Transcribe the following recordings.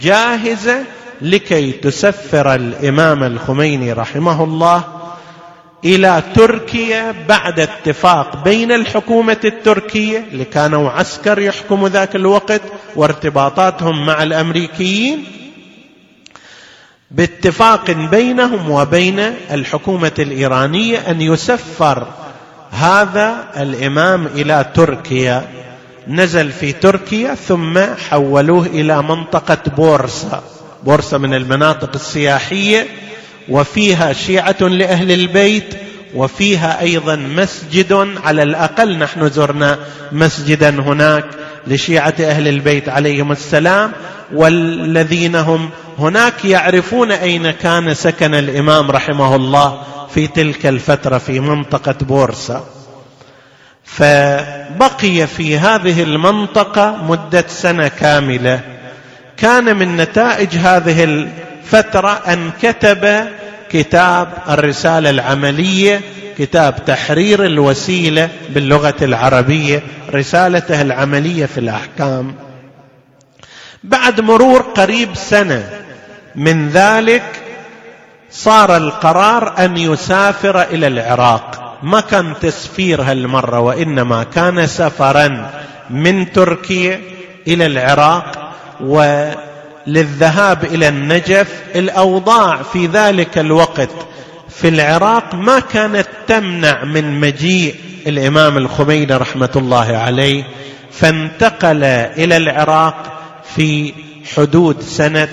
جاهزة لكي تسفر الإمام الخميني رحمه الله إلى تركيا بعد اتفاق بين الحكومة التركية اللي كانوا عسكر يحكموا ذاك الوقت وارتباطاتهم مع الأمريكيين، باتفاق بينهم وبين الحكومة الإيرانية أن يسفر هذا الإمام إلى تركيا. نزل في تركيا ثم حولوه إلى منطقة بورصة من المناطق السياحية، وفيها شيعة لأهل البيت، وفيها أيضا مسجد، على الأقل نحن زرنا مسجدا هناك لشيعة أهل البيت عليهم السلام، والذين هم هناك يعرفون أين كان سكن الإمام رحمه الله في تلك الفترة في منطقة بورصة. فبقي في هذه المنطقة مدة سنة كاملة. كان من نتائج هذه الفترة أن كتب كتاب الرسالة العملية، كتاب تحرير الوسيلة باللغة العربية، رسالته العملية في الأحكام. بعد مرور قريب سنة من ذلك صار القرار أن يسافر إلى العراق. ما كان تسفير هالمرة، وإنما كان سفرا من تركيا إلى العراق وللذهاب إلى النجف. الأوضاع في ذلك الوقت في العراق ما كانت تمنع من مجيء الإمام الخميني رحمة الله عليه، فانتقل إلى العراق في حدود سنة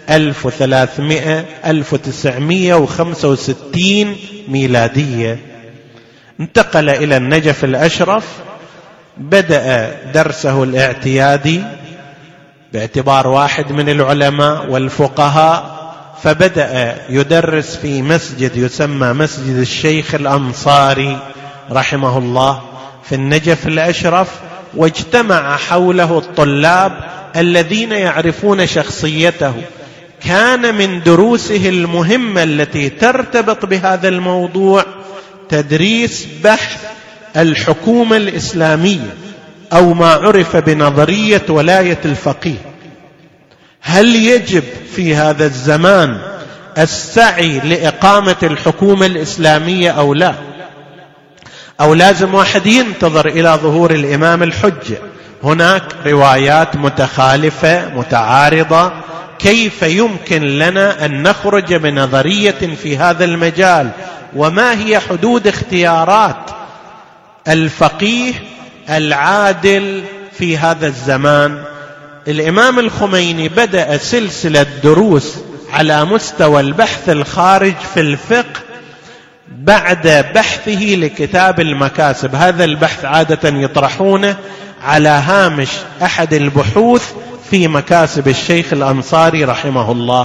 1965 ميلادية. انتقل إلى النجف الأشرف، بدأ درسه الاعتيادي باعتبار واحد من العلماء والفقهاء، فبدأ يدرس في مسجد يسمى مسجد الشيخ الأنصاري رحمه الله في النجف الأشرف، واجتمع حوله الطلاب الذين يعرفون شخصيته. كان من دروسه المهمة التي ترتبط بهذا الموضوع تدريس بحث الحكومة الإسلامية، أو ما عرف بنظرية ولاية الفقيه. هل يجب في هذا الزمان السعي لإقامة الحكومة الإسلامية أو لا؟ أو لازم واحد ينتظر إلى ظهور الإمام الحجة؟ هناك روايات متخالفة متعارضة. كيف يمكن لنا أن نخرج بنظرية في هذا المجال؟ وما هي حدود اختيارات الفقيه العادل في هذا الزمان؟ الإمام الخميني بدأ سلسلة دروس على مستوى البحث الخارج في الفقه بعد بحثه لكتاب المكاسب. هذا البحث عادة يطرحونه على هامش أحد البحوث في مكاسب الشيخ الأنصاري رحمه الله.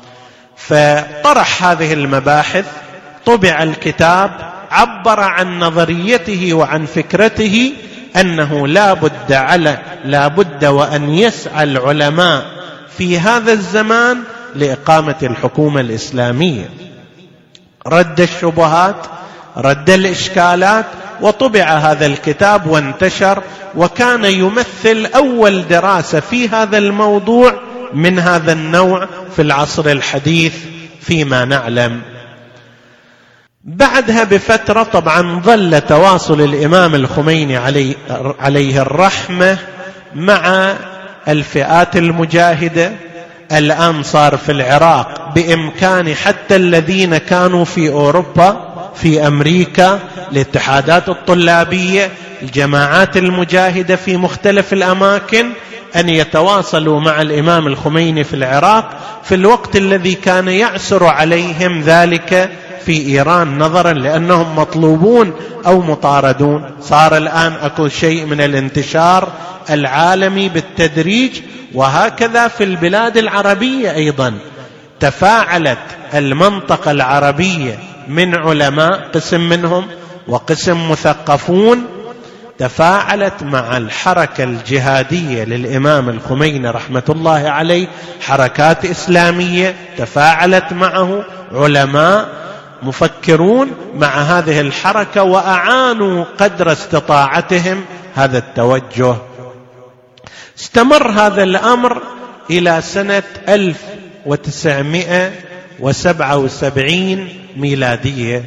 فطرح هذه المباحث، طبع الكتاب، عبر عن نظريته وعن فكرته أنه لا بد وأن يسعى العلماء في هذا الزمان لإقامة الحكومة الإسلامية. رد الشبهات، رد الإشكالات، وطبع هذا الكتاب وانتشر، وكان يمثل أول دراسة في هذا الموضوع من هذا النوع في العصر الحديث فيما نعلم. بعدها بفترة طبعا ظل تواصل الإمام الخميني عليه الرحمة مع الفئات المجاهدة. الآن صار في العراق بإمكان حتى الذين كانوا في أوروبا، في أمريكا، الاتحادات الطلابية، الجماعات المجاهدة في مختلف الأماكن، أن يتواصلوا مع الإمام الخميني في العراق في الوقت الذي كان يعسر عليهم ذلك في إيران، نظرا لأنهم مطلوبون أو مطاردون. صار الآن أكو شيء من الانتشار العالمي بالتدريج، وهكذا في البلاد العربية أيضا تفاعلت المنطقة العربية من علماء، قسم منهم وقسم مثقفون، تفاعلت مع الحركة الجهادية للإمام الخميني رحمة الله عليه. حركات إسلامية تفاعلت معه، علماء مفكرون مع هذه الحركة، وأعانوا قدر استطاعتهم هذا التوجه. استمر هذا الأمر إلى سنة 1977 ميلادية.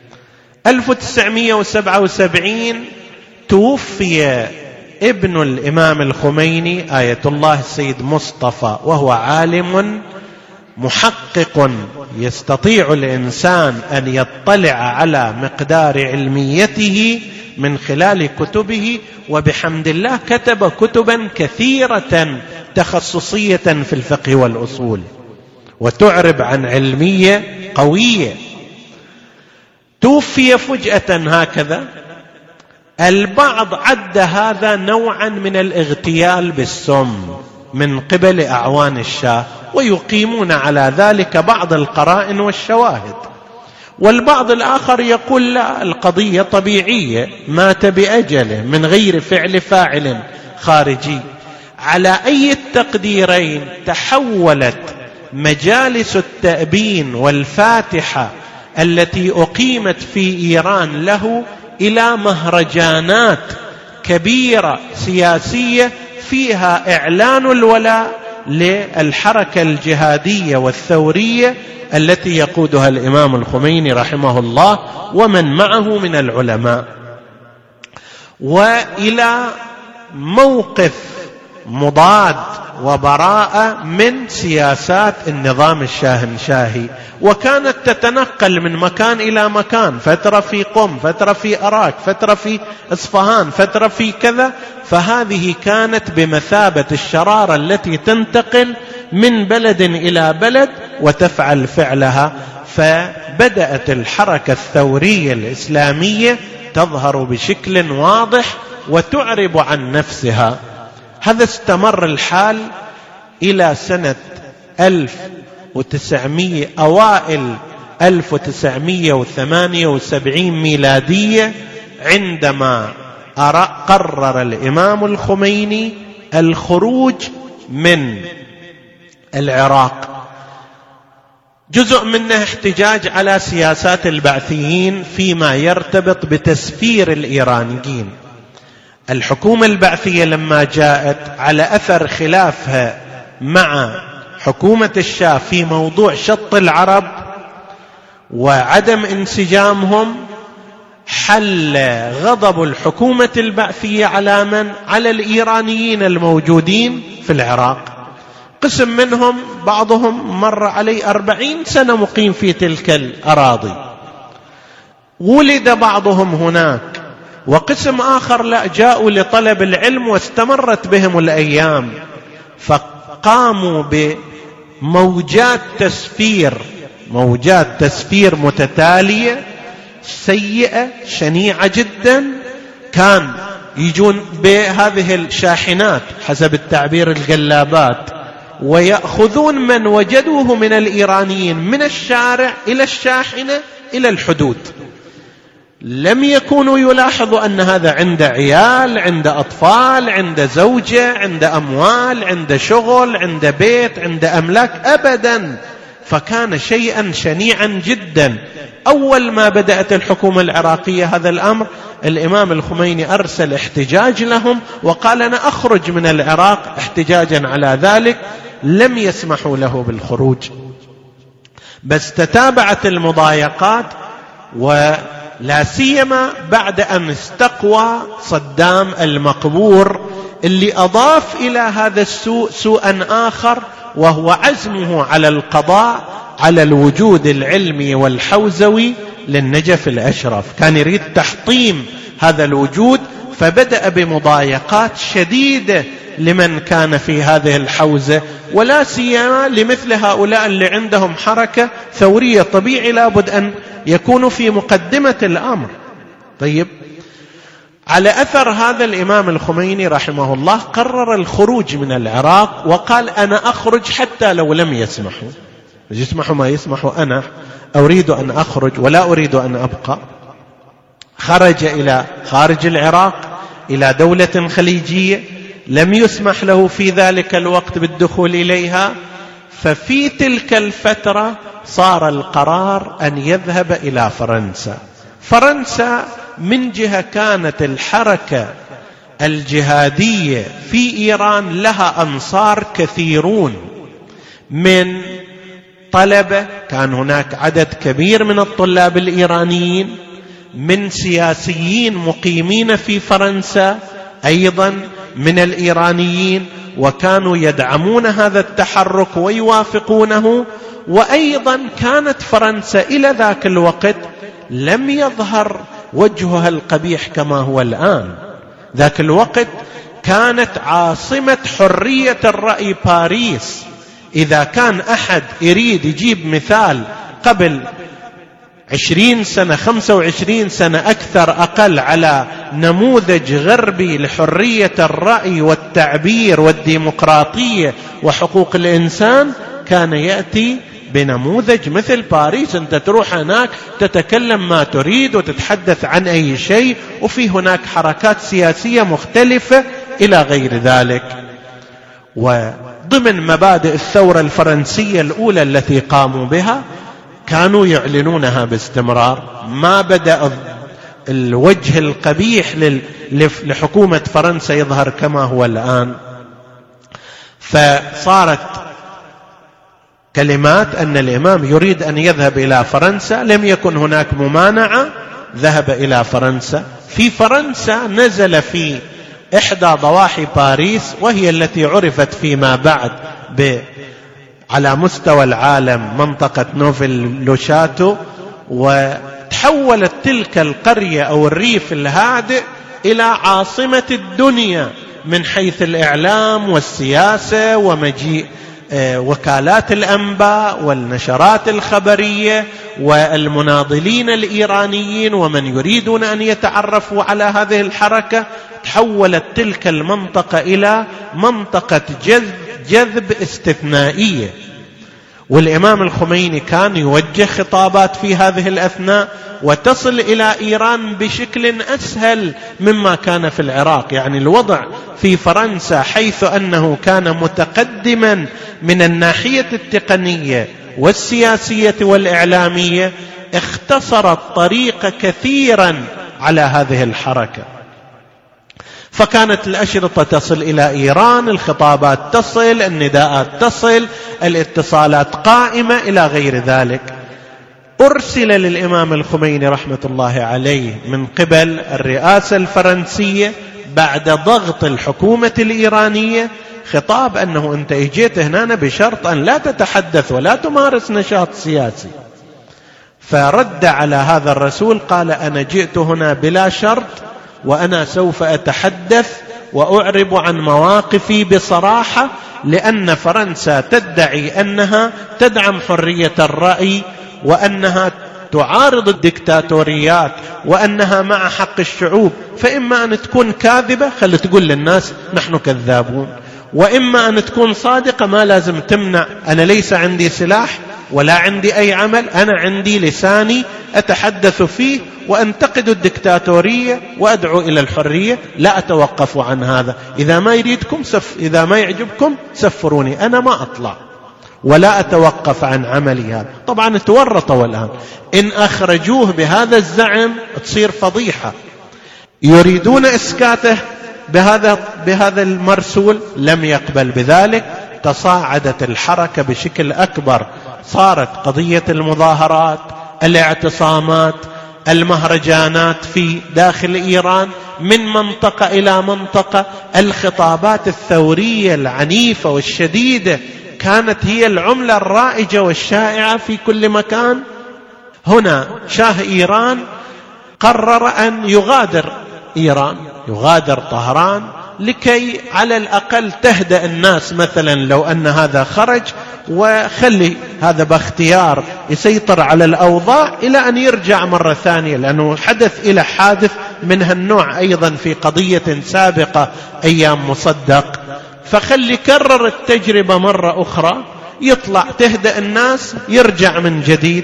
1977 توفي ابن الإمام الخميني آية الله السيد مصطفى، وهو عالم محقق يستطيع الإنسان أن يطلع على مقدار علميته من خلال كتبه، وبحمد الله كتب كتبا كثيرة تخصصية في الفقه والأصول وتعرب عن علمية قوية. توفي فجأة هكذا. البعض عد هذا نوعا من الاغتيال بالسم من قبل أعوان الشاه، ويقيمون على ذلك بعض القرائن والشواهد. والبعض الآخر يقول لا، القضية طبيعية، مات بأجله من غير فعل فاعل خارجي. على أي التقديرين تحولت مجالس التأبين والفاتحة التي أقيمت في إيران له إلى مهرجانات كبيرة سياسية فيها إعلان الولاء للحركة الجهادية والثورية التي يقودها الإمام الخميني رحمه الله ومن معه من العلماء، وإلى موقف مضاد وبراءة من سياسات النظام الشاهنشاهي. وكانت تتنقل من مكان إلى مكان، فترة في قم، فترة في أراك، فترة في إصفهان، فترة في كذا. فهذه كانت بمثابة الشرارة التي تنتقل من بلد إلى بلد وتفعل فعلها. فبدأت الحركة الثورية الإسلامية تظهر بشكل واضح وتعرب عن نفسها. هذا استمر الحال إلى سنة أوائل 1978 ميلادية، عندما قرر الإمام الخميني الخروج من العراق. جزء منه احتجاج على سياسات البعثيين فيما يرتبط بتسفير الإيرانيين. الحكومة البعثية لما جاءت على أثر خلافها مع حكومة الشاه في موضوع شط العرب وعدم انسجامهم، حل غضب الحكومة البعثية على من؟ على الإيرانيين الموجودين في العراق. قسم منهم بعضهم مر عليه 40 سنة مقيم في تلك الأراضي، ولد بعضهم هناك، وقسم آخر لا، جاءوا لطلب العلم واستمرت بهم الأيام، فقاموا بموجات تسفير متتالية سيئة شنيعة جدا. كان يجون بهذه الشاحنات حسب التعبير القلابات، ويأخذون من وجدوه من الإيرانيين من الشارع إلى الشاحنة إلى الحدود. لم يكونوا يلاحظوا أن هذا عنده عيال، عنده أطفال، عنده زوجة، عنده أموال، عنده شغل، عنده بيت، عنده أملاك، أبدا. فكان شيئا شنيعا جدا. أول ما بدأت الحكومة العراقية هذا الأمر، الإمام الخميني أرسل احتجاج لهم وقال أنا أخرج من العراق احتجاجا على ذلك. لم يسمحوا له بالخروج، بس تتابعت المضايقات، ولا سيما بعد أن استقوى صدام المقبور، اللي أضاف إلى هذا السوء سوءا آخر، وهو عزمه على القضاء على الوجود العلمي والحوزوي للنجف الأشرف. كان يريد تحطيم هذا الوجود، فبدأ بمضايقات شديدة لمن كان في هذه الحوزة، ولا سيما لمثل هؤلاء اللي عندهم حركة ثورية. طبيعي لابد أن يكونوا في مقدمة الأمر. طيب، على أثر هذا الإمام الخميني رحمه الله قرر الخروج من العراق، وقال أنا أخرج حتى لو لم يسمحوا. يسمحوا ما يسمحوا، أنا أريد أن أخرج ولا أريد أن أبقى. خرج إلى خارج العراق إلى دولة خليجية، لم يسمح له في ذلك الوقت بالدخول إليها. ففي تلك الفترة صار القرار أن يذهب إلى فرنسا. فرنسا من جهة كانت الحركة الجهادية في إيران لها أنصار كثيرون من طلبة، كان هناك عدد كبير من الطلاب الإيرانيين، من سياسيين مقيمين في فرنسا أيضا من الإيرانيين، وكانوا يدعمون هذا التحرك ويوافقونه. وأيضا كانت فرنسا إلى ذاك الوقت لم يظهر وجهها القبيح كما هو الآن. ذاك الوقت كانت عاصمة حرية الرأي باريس. إذا كان أحد يريد يجيب مثال قبل 20 سنة 25 سنة أكثر أقل على نموذج غربي لحرية الرأي والتعبير والديمقراطية وحقوق الإنسان، كان يأتي بنموذج مثل باريس. أنت تروح هناك تتكلم ما تريد وتتحدث عن أي شيء، وفي هناك حركات سياسية مختلفة إلى غير ذلك. وضمن مبادئ الثورة الفرنسية الأولى التي قاموا بها كانوا يعلنونها باستمرار. ما بدأ الوجه القبيح لحكومة فرنسا يظهر كما هو الآن. فصارت كلمات أن الإمام يريد أن يذهب إلى فرنسا، لم يكن هناك ممانعة، ذهب إلى فرنسا. في فرنسا نزل في إحدى ضواحي باريس، وهي التي عرفت فيما بعد على مستوى العالم منطقة نوفل لوشاتو، وتحولت تلك القرية أو الريف الهادئ إلى عاصمة الدنيا من حيث الإعلام والسياسة، ومجيء وكالات الأنباء والنشرات الخبرية والمناضلين الإيرانيين ومن يريدون أن يتعرفوا على هذه الحركة. تحولت تلك المنطقة إلى منطقة جذب استثنائية. والإمام الخميني كان يوجه خطابات في هذه الأثناء وتصل إلى إيران بشكل أسهل مما كان في العراق. يعني الوضع في فرنسا حيث أنه كان متقدما من الناحية التقنية والسياسية والإعلامية، اختصر الطريق كثيرا على هذه الحركة. فكانت الأشرطة تصل إلى إيران، الخطابات تصل، النداءات تصل، الاتصالات قائمة إلى غير ذلك. أرسل للإمام الخميني رحمة الله عليه من قبل الرئاسة الفرنسية بعد ضغط الحكومة الإيرانية خطاب أنه أنت اجيت هنا بشرط أن لا تتحدث ولا تمارس نشاط سياسي. فرد على هذا الرسول قال: أنا جئت هنا بلا شرط، وأنا سوف أتحدث وأعرب عن مواقفي بصراحة، لأن فرنسا تدعي أنها تدعم حرية الرأي، وأنها تعارض الدكتاتوريات، وأنها مع حق الشعوب. فإما أن تكون كاذبة، خلي تقول للناس نحن كذابون، وإما أن تكون صادقة، ما لازم تمنع. أنا ليس عندي سلاح ولا عندي أي عمل، أنا عندي لساني أتحدث فيه وأنتقد الدكتاتورية وأدعو إلى الحرية، لا أتوقف عن هذا. إذا ما يعجبكم سفروني، أنا ما أطلع ولا أتوقف عن عملي هذا. طبعا تورطوا الآن، إن أخرجوه بهذا الزعم تصير فضيحة. يريدون إسكاته بهذا المرسول، لم يقبل بذلك. تصاعدت الحركة بشكل أكبر، صارت قضية المظاهرات، الاعتصامات، المهرجانات في داخل إيران من منطقة إلى منطقة. الخطابات الثورية العنيفة والشديدة كانت هي العملة الرائجة والشائعة في كل مكان. هنا شاه إيران قرر أن يغادر إيران، يغادر طهران، لكي على الأقل تهدأ الناس. مثلا لو أن هذا خرج وخلي هذا باختيار يسيطر على الأوضاع إلى أن يرجع مرة ثانية، لأنه حدث إلى حادث من هالنوع أيضا في قضية سابقة أيام مصدق. فخلي كرر التجربة مرة أخرى، يطلع تهدأ الناس، يرجع من جديد.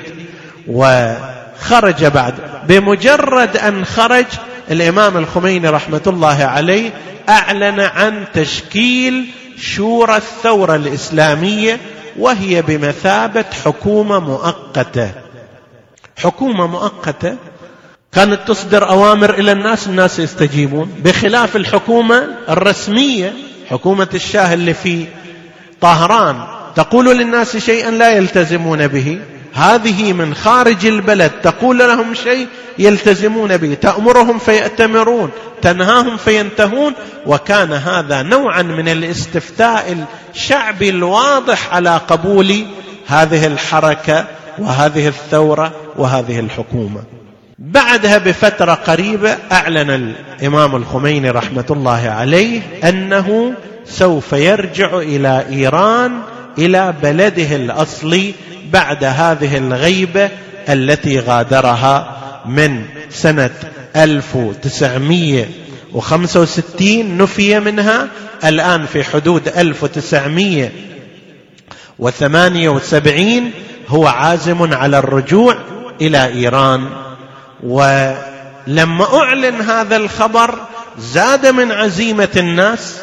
وخرج بعد. بمجرد أن خرج الإمام الخميني رحمة الله عليه أعلن عن تشكيل شورى الثورة الإسلامية، وهي بمثابة حكومة مؤقتة. حكومة مؤقتة كانت تصدر أوامر إلى الناس يستجيبون، بخلاف الحكومة الرسمية، حكومة الشاه اللي في طهران تقول للناس شيئا لا يلتزمون به، هذه من خارج البلد تقول لهم شيء يلتزمون به، تأمرهم فيأتمرون، تنهاهم فينتهون. وكان هذا نوعا من الاستفتاء الشعبي الواضح على قبول هذه الحركة وهذه الثورة وهذه الحكومة. بعدها بفترة قريبة أعلن الإمام الخميني رحمة الله عليه أنه سوف يرجع إلى إيران، إلى بلده الأصلي، بعد هذه الغيبة التي غادرها من سنة 1965 نفي منها، الآن في حدود 1978 هو عازم على الرجوع إلى إيران. ولما أعلن هذا الخبر زاد من عزيمة الناس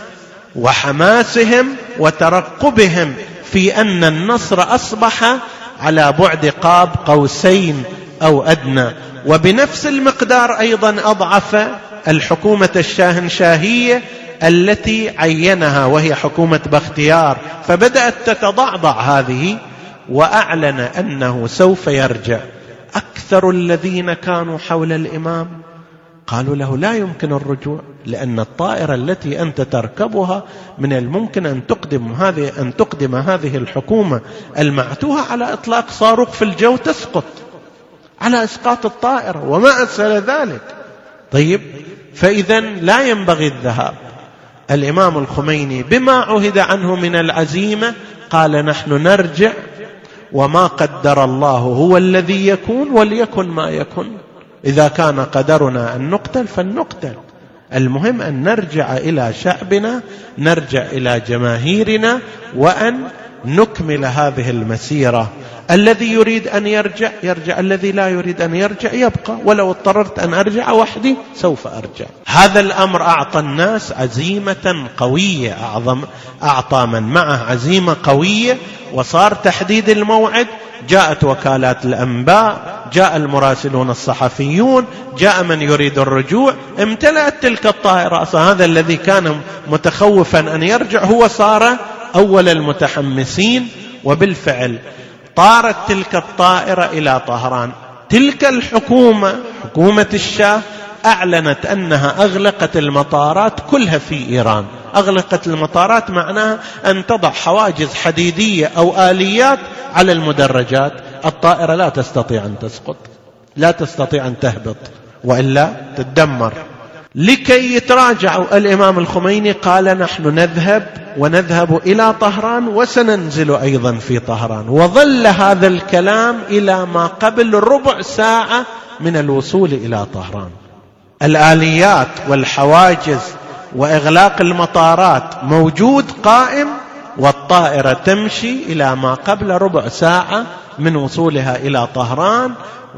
وحماسهم وترقبهم في أن النصر أصبح على بعد قاب قوسين أو أدنى. وبنفس المقدار أيضا أضعف الحكومة الشاهنشاهية التي عينها وهي حكومة بختيار، فبدأت تتضعضع هذه، وأعلن أنه سوف يرجع. أكثر الذين كانوا حول الإمام قالوا له لا يمكن الرجوع، لأن الطائرة التي أنت تركبها من الممكن أن تقدم هذه الحكومة المعتوهة على إطلاق صاروخ في الجو تسقط على إسقاط الطائرة وما أسهل ذلك. طيب، فإذا لا ينبغي الذهاب. الإمام الخميني بما عهد عنه من العزيمة قال نحن نرجع، وما قدر الله هو الذي يكون، وليكن ما يكن. إذا كان قدرنا أن نقتل فلنقتل، المهم أن نرجع إلى شعبنا، نرجع إلى جماهيرنا، وأن نكمل هذه المسيرة. الذي يريد أن يرجع يرجع، الذي لا يريد أن يرجع يبقى، ولو اضطررت أن أرجع وحدي سوف أرجع. هذا الأمر أعطى الناس عزيمة قوية، أعطى من معه عزيمة قوية، وصار تحديد الموعد. جاءت وكالات الأنباء، جاء المراسلون الصحفيون، جاء من يريد الرجوع، امتلأت تلك الطائرة. أصلا هذا الذي كان متخوفا أن يرجع هو صار أول المتحمسين، وبالفعل طارت تلك الطائرة إلى طهران. تلك الحكومة، حكومة الشاه، أعلنت أنها أغلقت المطارات كلها في إيران. أغلقت المطارات معناها أن تضع حواجز حديدية أو آليات على المدرجات، الطائرة لا تستطيع أن تسقط، لا تستطيع أن تهبط، وإلا تدمر. لكي يتراجعوا، الإمام الخميني قال نحن نذهب إلى طهران، وسننزل أيضا في طهران. وظل هذا الكلام إلى ما قبل ربع ساعة من الوصول إلى طهران. الآليات والحواجز وإغلاق المطارات موجود قائم، والطائرة تمشي إلى ما قبل ربع ساعة من وصولها إلى طهران.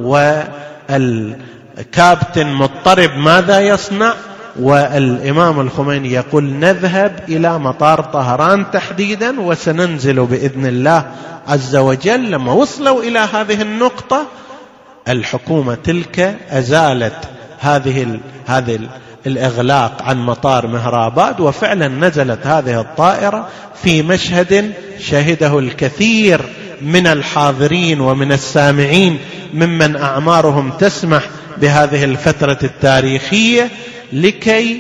والكابتن مضطرب ماذا يصنع؟ والإمام الخميني يقول نذهب إلى مطار طهران تحديدا، وسننزل بإذن الله عز وجل. لما وصلوا إلى هذه النقطة، الحكومة تلك أزالت هذه الإغلاق عن مطار مهراباد، وفعلا نزلت هذه الطائرة في مشهد شهده الكثير من الحاضرين ومن السامعين ممن أعمارهم تسمح بهذه الفترة التاريخية، لكي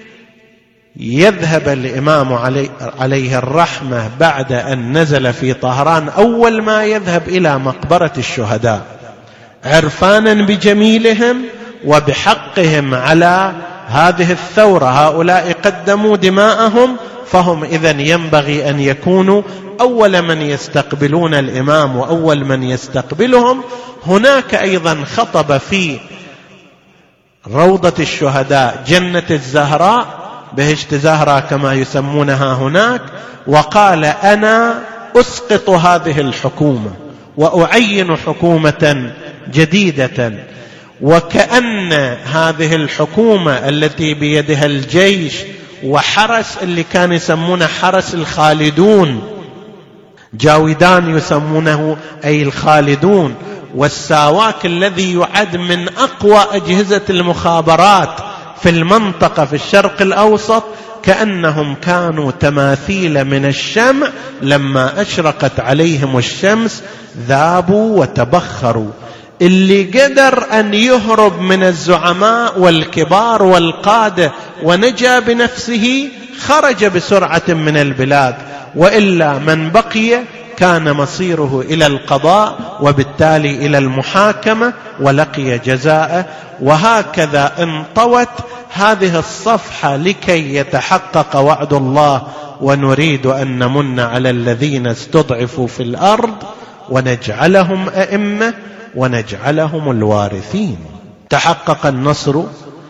يذهب الإمام عليه الرحمة بعد أن نزل في طهران. أول ما يذهب إلى مقبرة الشهداء عرفانا بجميلهم وبحقهم على هذه الثورة. هؤلاء قدموا دماءهم، فهم إذن ينبغي أن يكونوا أول من يستقبلون الإمام وأول من يستقبلهم. هناك أيضا خطب في روضة الشهداء جنة الزهراء، بهشت زهرة كما يسمونها هناك، وقال أنا أسقط هذه الحكومة وأعين حكومة جديدة، وكأن هذه الحكومة التي بيدها الجيش وحرس اللي كان يسمونه حرس الخالدون، جاودان يسمونه أي الخالدون، والساواك الذي يعد من أقوى أجهزة المخابرات في المنطقة في الشرق الأوسط، كأنهم كانوا تماثيل من الشمع، لما أشرقت عليهم الشمس ذابوا وتبخروا. اللي قدر أن يهرب من الزعماء والكبار والقادة ونجا بنفسه خرج بسرعة من البلاد، وإلا من بقي كان مصيره إلى القضاء وبالتالي إلى المحاكمة ولقي جزاءه. وهكذا انطوت هذه الصفحة لكي يتحقق وعد الله: ونريد أن نمن على الذين استضعفوا في الأرض ونجعلهم أئمة ونجعلهم الوارثين. تحقق النصر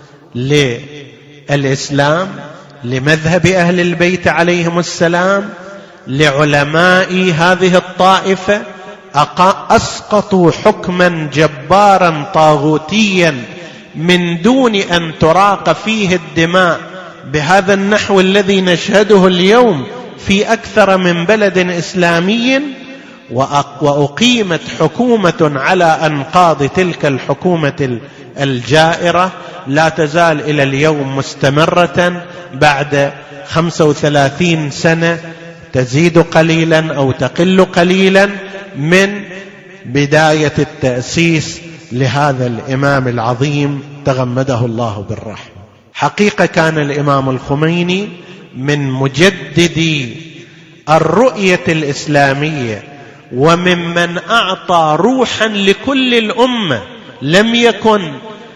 للإسلام، لمذهب أهل البيت عليهم السلام، لعلماء هذه الطائفة. أسقطوا حكما جبارا طاغوتيا من دون أن تراق فيه الدماء بهذا النحو الذي نشهده اليوم في أكثر من بلد إسلامي، وأقيمت حكومة على أنقاض تلك الحكومة الجائرة، لا تزال إلى اليوم مستمرة بعد 35 سنة، تزيد قليلا أو تقل قليلا من بداية التأسيس لهذا الإمام العظيم تغمده الله بالرحمة. حقيقة كان الإمام الخميني من مجددي الرؤية الإسلامية، وممن أعطى روحا لكل الأمة. لم يكن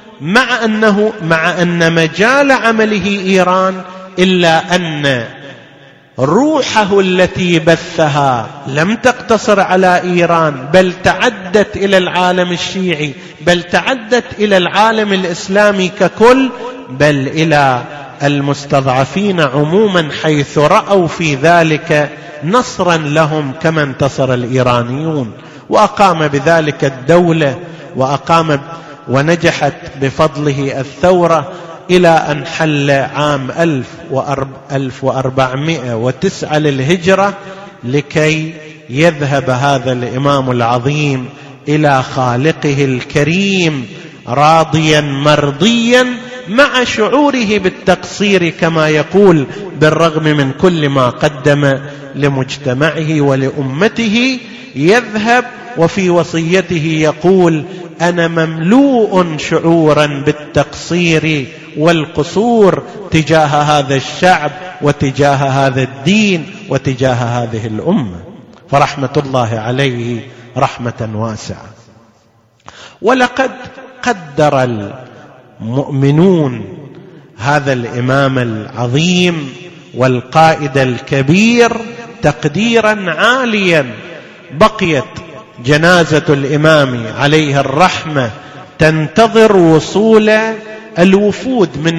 مع أن مجال عمله إيران، إلا أن روحه التي بثها لم تقتصر على إيران، بل تعدت إلى العالم الشيعي، بل تعدت إلى العالم الإسلامي ككل، بل إلى المستضعفين عموما، حيث رأوا في ذلك نصرا لهم كما انتصر الإيرانيون. وأقام بذلك الدولة، ونجحت بفضله الثورة، إلى أن حل عام 1409 للهجرة، لكي يذهب هذا الإمام العظيم إلى خالقه الكريم راضيا مرضيا، مع شعوره بالتقصير كما يقول، بالرغم من كل ما قدم لمجتمعه ولأمته. يذهب وفي وصيته يقول: أنا مملوء شعورا بالتقصير والقصور تجاه هذا الشعب وتجاه هذا الدين وتجاه هذه الأمة. فرحمة الله عليه رحمة واسعة. ولقد قدر المؤمنون هذا الإمام العظيم والقائد الكبير تقديرا عاليا. بقيت جنازة الإمام عليه الرحمة تنتظر وصول الوفود من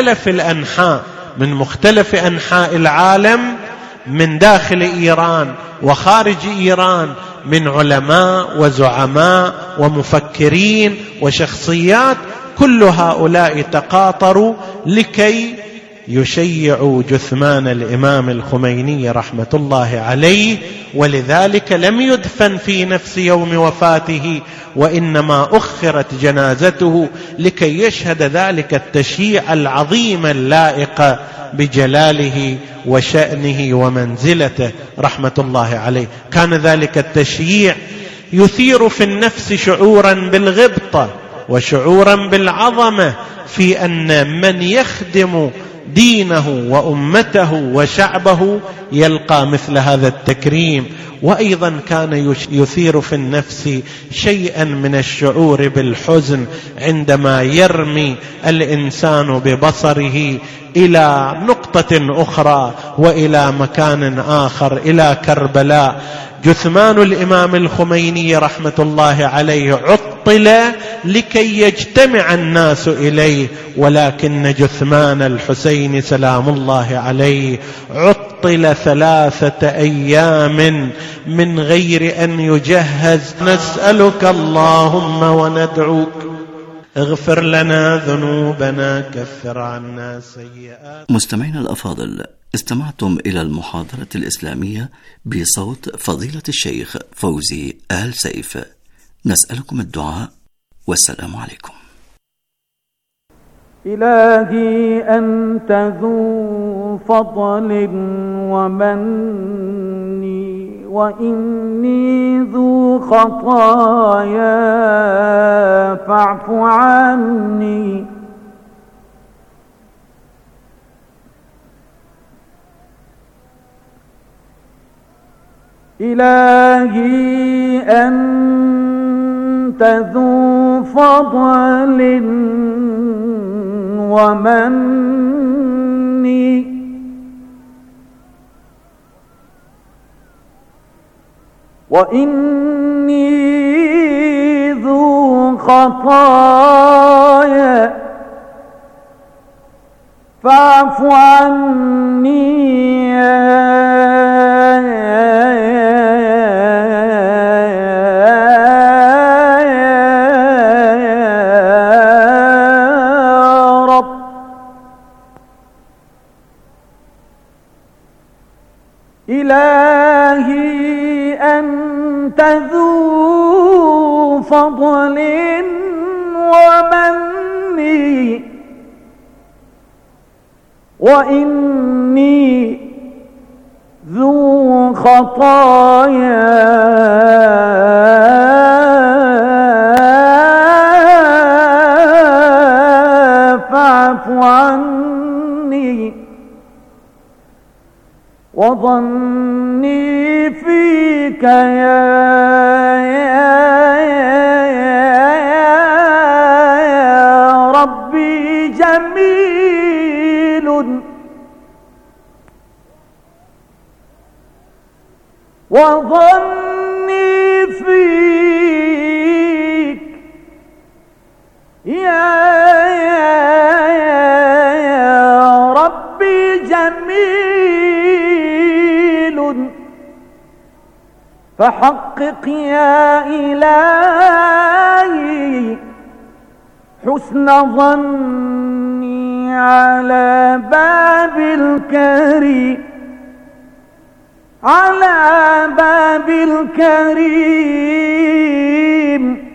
مختلف أنحاء العالم، من داخل إيران وخارج إيران، من علماء وزعماء ومفكرين وشخصيات. كل هؤلاء تقاطروا لكي يشيعوا جثمان الإمام الخميني رحمة الله عليه. ولذلك لم يدفن في نفس يوم وفاته، وإنما أخرت جنازته لكي يشهد ذلك التشييع العظيم اللائق بجلاله وشأنه ومنزلته رحمة الله عليه. كان ذلك التشييع يثير في النفس شعورا بالغبطة وشعورا بالعظمة، في أن من يخدم دينه وأمته وشعبه يلقى مثل هذا التكريم. وأيضا كان يثير في النفس شيئا من الشعور بالحزن عندما يرمي الإنسان ببصره إلى نقطة أخرى وإلى مكان آخر، إلى كربلاء. جثمان الإمام الخميني رحمة الله عليه عطل لكي يجتمع الناس إليه، ولكن جثمان الحسين سلام الله عليه عطل 3 أيام من غير أن يجهز. نسألك اللهم وندعوك اغفر لنا ذنوبنا، كفر عنا سيئات. مستمعينا الأفاضل، استمعتم إلى المحاضرة الإسلامية بصوت فضيلة الشيخ فوزي آل سيف. نسألكم الدعاء والسلام عليكم. إلهي أنت ذو فضل ومن وإني ذو خطايا فاعف عني. إلهي أنت ذو فضل ومن وإني ذو خطايا فاعف عني رب. إلهي أنت ذو فضل ومن وإني ذو خطايا فاعف عني. وظني فيك يا ربي جميل. وظني فيك يا ربي جميل. فحقق يا إلهي حسن ظني على باب الكريم، على باب الكريم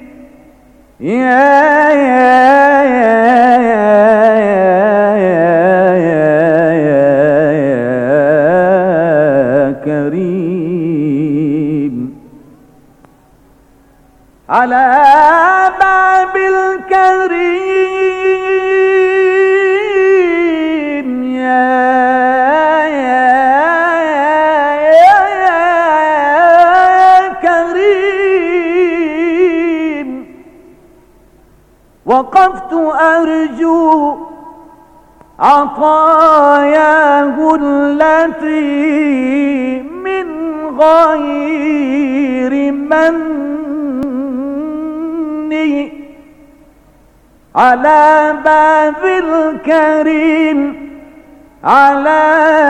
كريم، على باب الكريم كريم. وقفت أرجو عطاياه التي من غير مني، على باب الكريم، على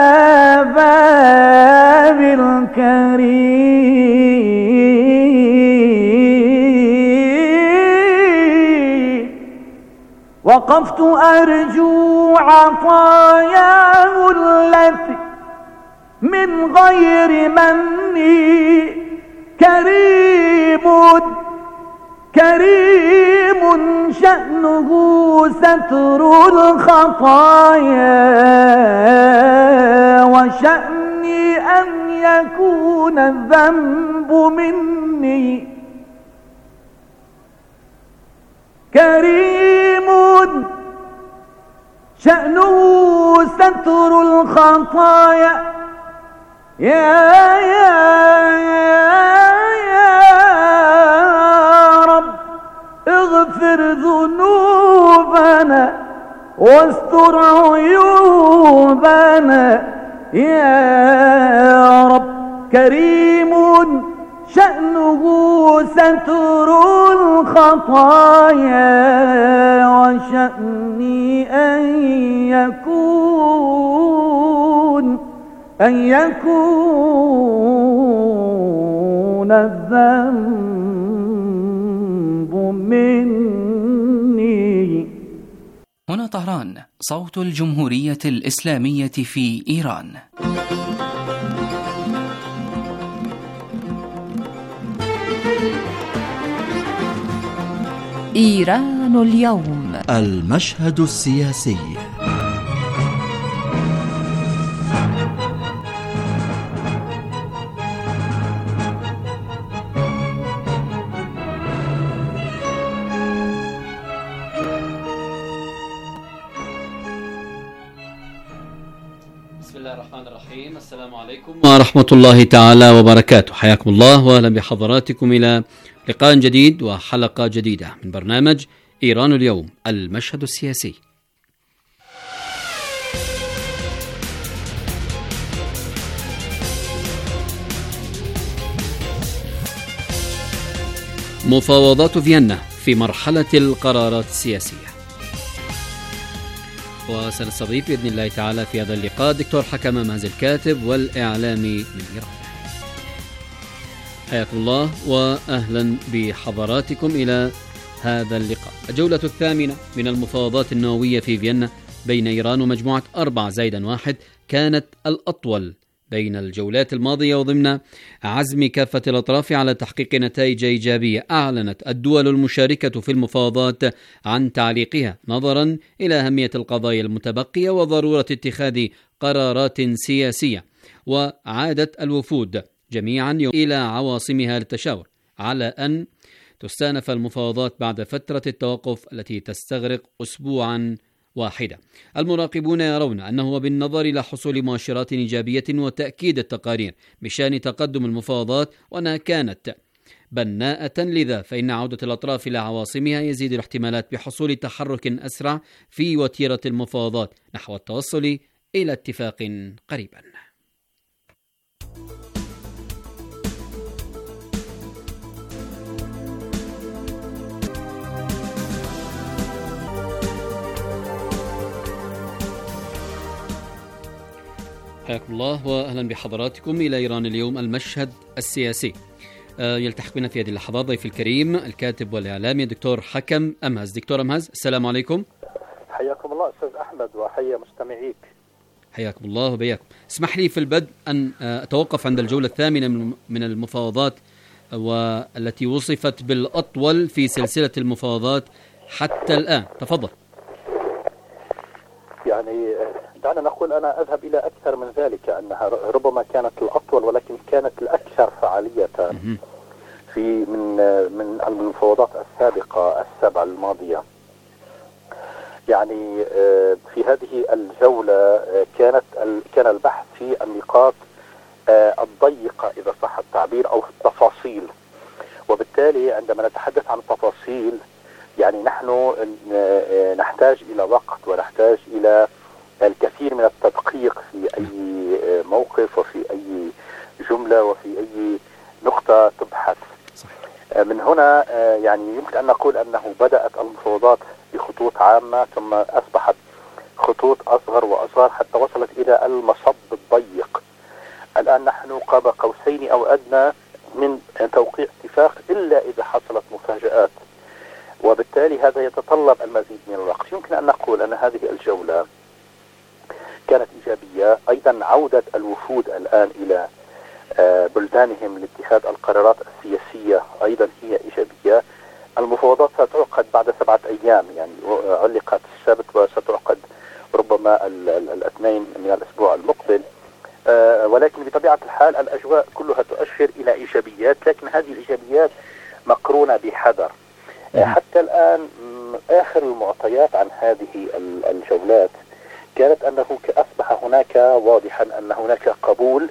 باب الكريم. وقفت أرجو عطاياه التي من غير مني، كريم كريم شأنه ستر الخطايا، وشأني أن يكون الذنب مني. كريم شأنه ستر الخطايا، يا رب اغفر ذنوبنا واستر عيوبنا يا رب. كريم شأنه ستر الخطايا، وشأني أن يكون الذنب مني. هنا طهران، صوت الجمهورية الإسلامية في إيران. إيران اليوم. المشهد السياسي. بسم الله الرحمن الرحيم. السلام عليكم ورحمة الله تعالى وبركاته. حياكم الله وأهلا بحضراتكم إلى لقاء جديد وحلقة جديدة من برنامج إيران اليوم، المشهد السياسي. مفاوضات فيينا في مرحلة القرارات السياسية. وسنستضيف بإذن الله تعالى في هذا اللقاء دكتور حكم مهز، الكاتب والإعلامي من إيران. حياكم الله وأهلا بحضراتكم إلى هذا اللقاء. الجولة الثامنة من المفاوضات النووية في فيينا بين إيران ومجموعة 4+1 كانت الأطول بين الجولات الماضية، وضمن عزم كافة الأطراف على تحقيق نتائج إيجابية. أعلنت الدول المشاركة في المفاوضات عن تعليقها نظرا إلى أهمية القضايا المتبقية وضرورة اتخاذ قرارات سياسية. وعادت الوفود جميعا إلى عواصمها للتشاور على أن تستأنف المفاوضات بعد فترة التوقف التي تستغرق أسبوعا واحدة. المراقبون يرون أنه بالنظر إلى حصول مؤشرات إيجابية وتأكيد التقارير بشأن تقدم المفاوضات وأنها كانت بناءة، لذا فإن عودة الأطراف إلى عواصمها يزيد الاحتمالات بحصول تحرك أسرع في وتيرة المفاوضات نحو التوصل إلى اتفاق قريبا. حياكم الله وأهلا بحضراتكم إلى إيران اليوم، المشهد السياسي. يلتحق بنا في هذه اللحظات ضيف الكريم الكاتب والإعلامي دكتور حكم أمهز. دكتور أمهز، السلام عليكم. حياكم الله أستاذ أحمد وحيا مستمعيك. حياكم الله وبياكم. اسمح لي في البدء أن أتوقف عند الجولة الثامنة من المفاوضات، والتي وصفت بالأطول في سلسلة المفاوضات حتى الآن. تفضل. يعني دعنا نقول أنا أذهب إلى أكثر من ذلك، أنها ربما كانت الأطول ولكن كانت الأكثر فعالية في من المفاوضات السابقة السبع الماضية. يعني في هذه الجولة كان البحث في النقاط الضيقة إذا صح التعبير أو في التفاصيل، وبالتالي عندما نتحدث عن تفاصيل يعني نحن نحتاج إلى وقت ونحتاج إلى الكثير من التدقيق في أي موقف وفي أي جملة وفي أي نقطة تبحث. من هنا يعني يمكن أن نقول أنه بدأت المفاوضات بخطوط عامة ثم أصبحت خطوط أصغر وأصغر حتى وصلت إلى المصب الضيق. الآن نحن قاب قوسين أو أدنى من توقيع اتفاق إلا إذا حصلت مفاجآت، وبالتالي هذا يتطلب المزيد من الوقت. يمكن أن نقول أن هذه الجولة كانت إيجابية. أيضا عودة الوفود الآن إلى بلدانهم لاتخاذ القرارات السياسية أيضا هي إيجابية. المفاوضات ستعقد بعد 7 أيام، يعني علقت السبت وستعقد ربما الاثنين من الأسبوع المقبل، ولكن بطبيعة الحال الأجواء كلها تؤشر إلى إيجابيات، لكن هذه الإيجابيات مقرونة بحذر. حتى الآن آخر المعطيات عن هذه الجولات كانت أنه أصبح هناك واضحا أن هناك قبول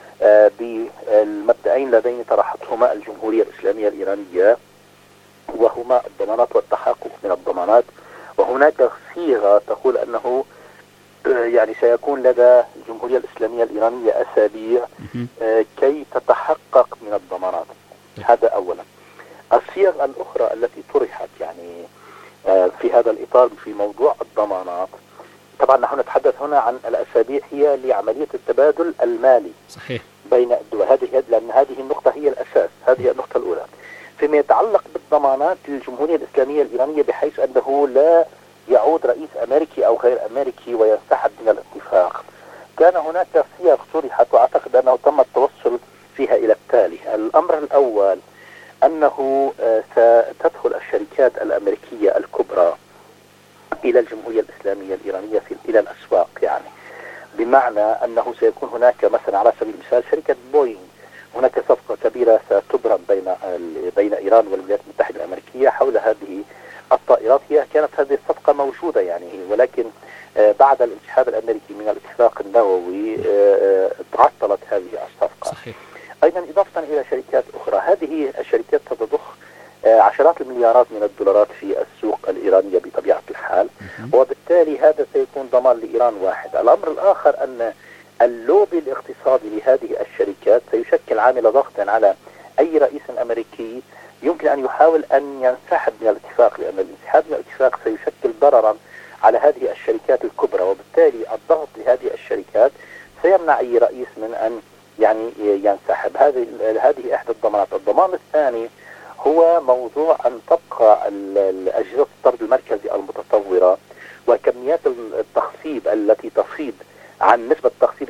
بالمبدأين اللذين طرحتهما الجمهورية الإسلامية الإيرانية، وهما الضمانات والتحقق من الضمانات. وهناك صيغة تقول أنه يعني سيكون لدى الجمهورية الإسلامية الإيرانية أسابيع كي تتحقق من الضمانات. هذا أولا. الصيغ الأخرى التي طرحت يعني في هذا الإطار في موضوع الضمانات، طبعا نحن نتحدث هنا عن الأسابيع هي لعملية التبادل المالي صحيح بين الدول، لأن هذه النقطة هي الأساس، هذه النقطة الأولى. فيما يتعلق بالضمانات للجمهورية الإسلامية الإيرانية بحيث أنه لا يعود رئيس أمريكي أو غير أمريكي وينسحب من الاتفاق، كان هناك صيغ طرحت وأعتقد أنه تم التوصل فيها إلى التالي. الأمر الأول أنه ستدخل الشركات الأمريكية الكبرى إلى الجمهورية الإسلامية الإيرانية إلى الأسواق، يعني بمعنى أنه سيكون هناك مثلا على سبيل المثال شركة بوينغ، هناك صفقة كبيرة ستبرم بين إيران والولايات المتحدة الأمريكية حول هذه الطائرات. هي كانت هذه الصفقة موجودة يعني، ولكن بعد الانسحاب الأمريكي من الاتفاق النووي تعطلت هذه الصفقة. صحيح. أيضا إضافة إلى شركات أخرى، هذه الشركات ستضخ عشرات المليارات من الدولارات في السوق الإيرانية بطبيعة الحال، وبالتالي هذا سيكون ضمان لإيران واحد. الأمر الآخر أن اللوبي الاقتصادي لهذه الشركات سيشكل عامل ضغط على أي رئيس أمريكي يمكن أن يحاول أن ينسحب من الاتفاق، لأن الانسحاب من الاتفاق سيشكل ضررا على هذه الشركات الكبرى، وبالتالي الضغط لهذه الشركات سيمنع أي رئيس من أن يعني ينسحب. هذه إحدى الضمانات. الضمان الثاني هو موضوع أن تبقى أجهزة الطرد المركزي المتطورة وكميات التخصيب التي تفيض عن نسبة تخصيب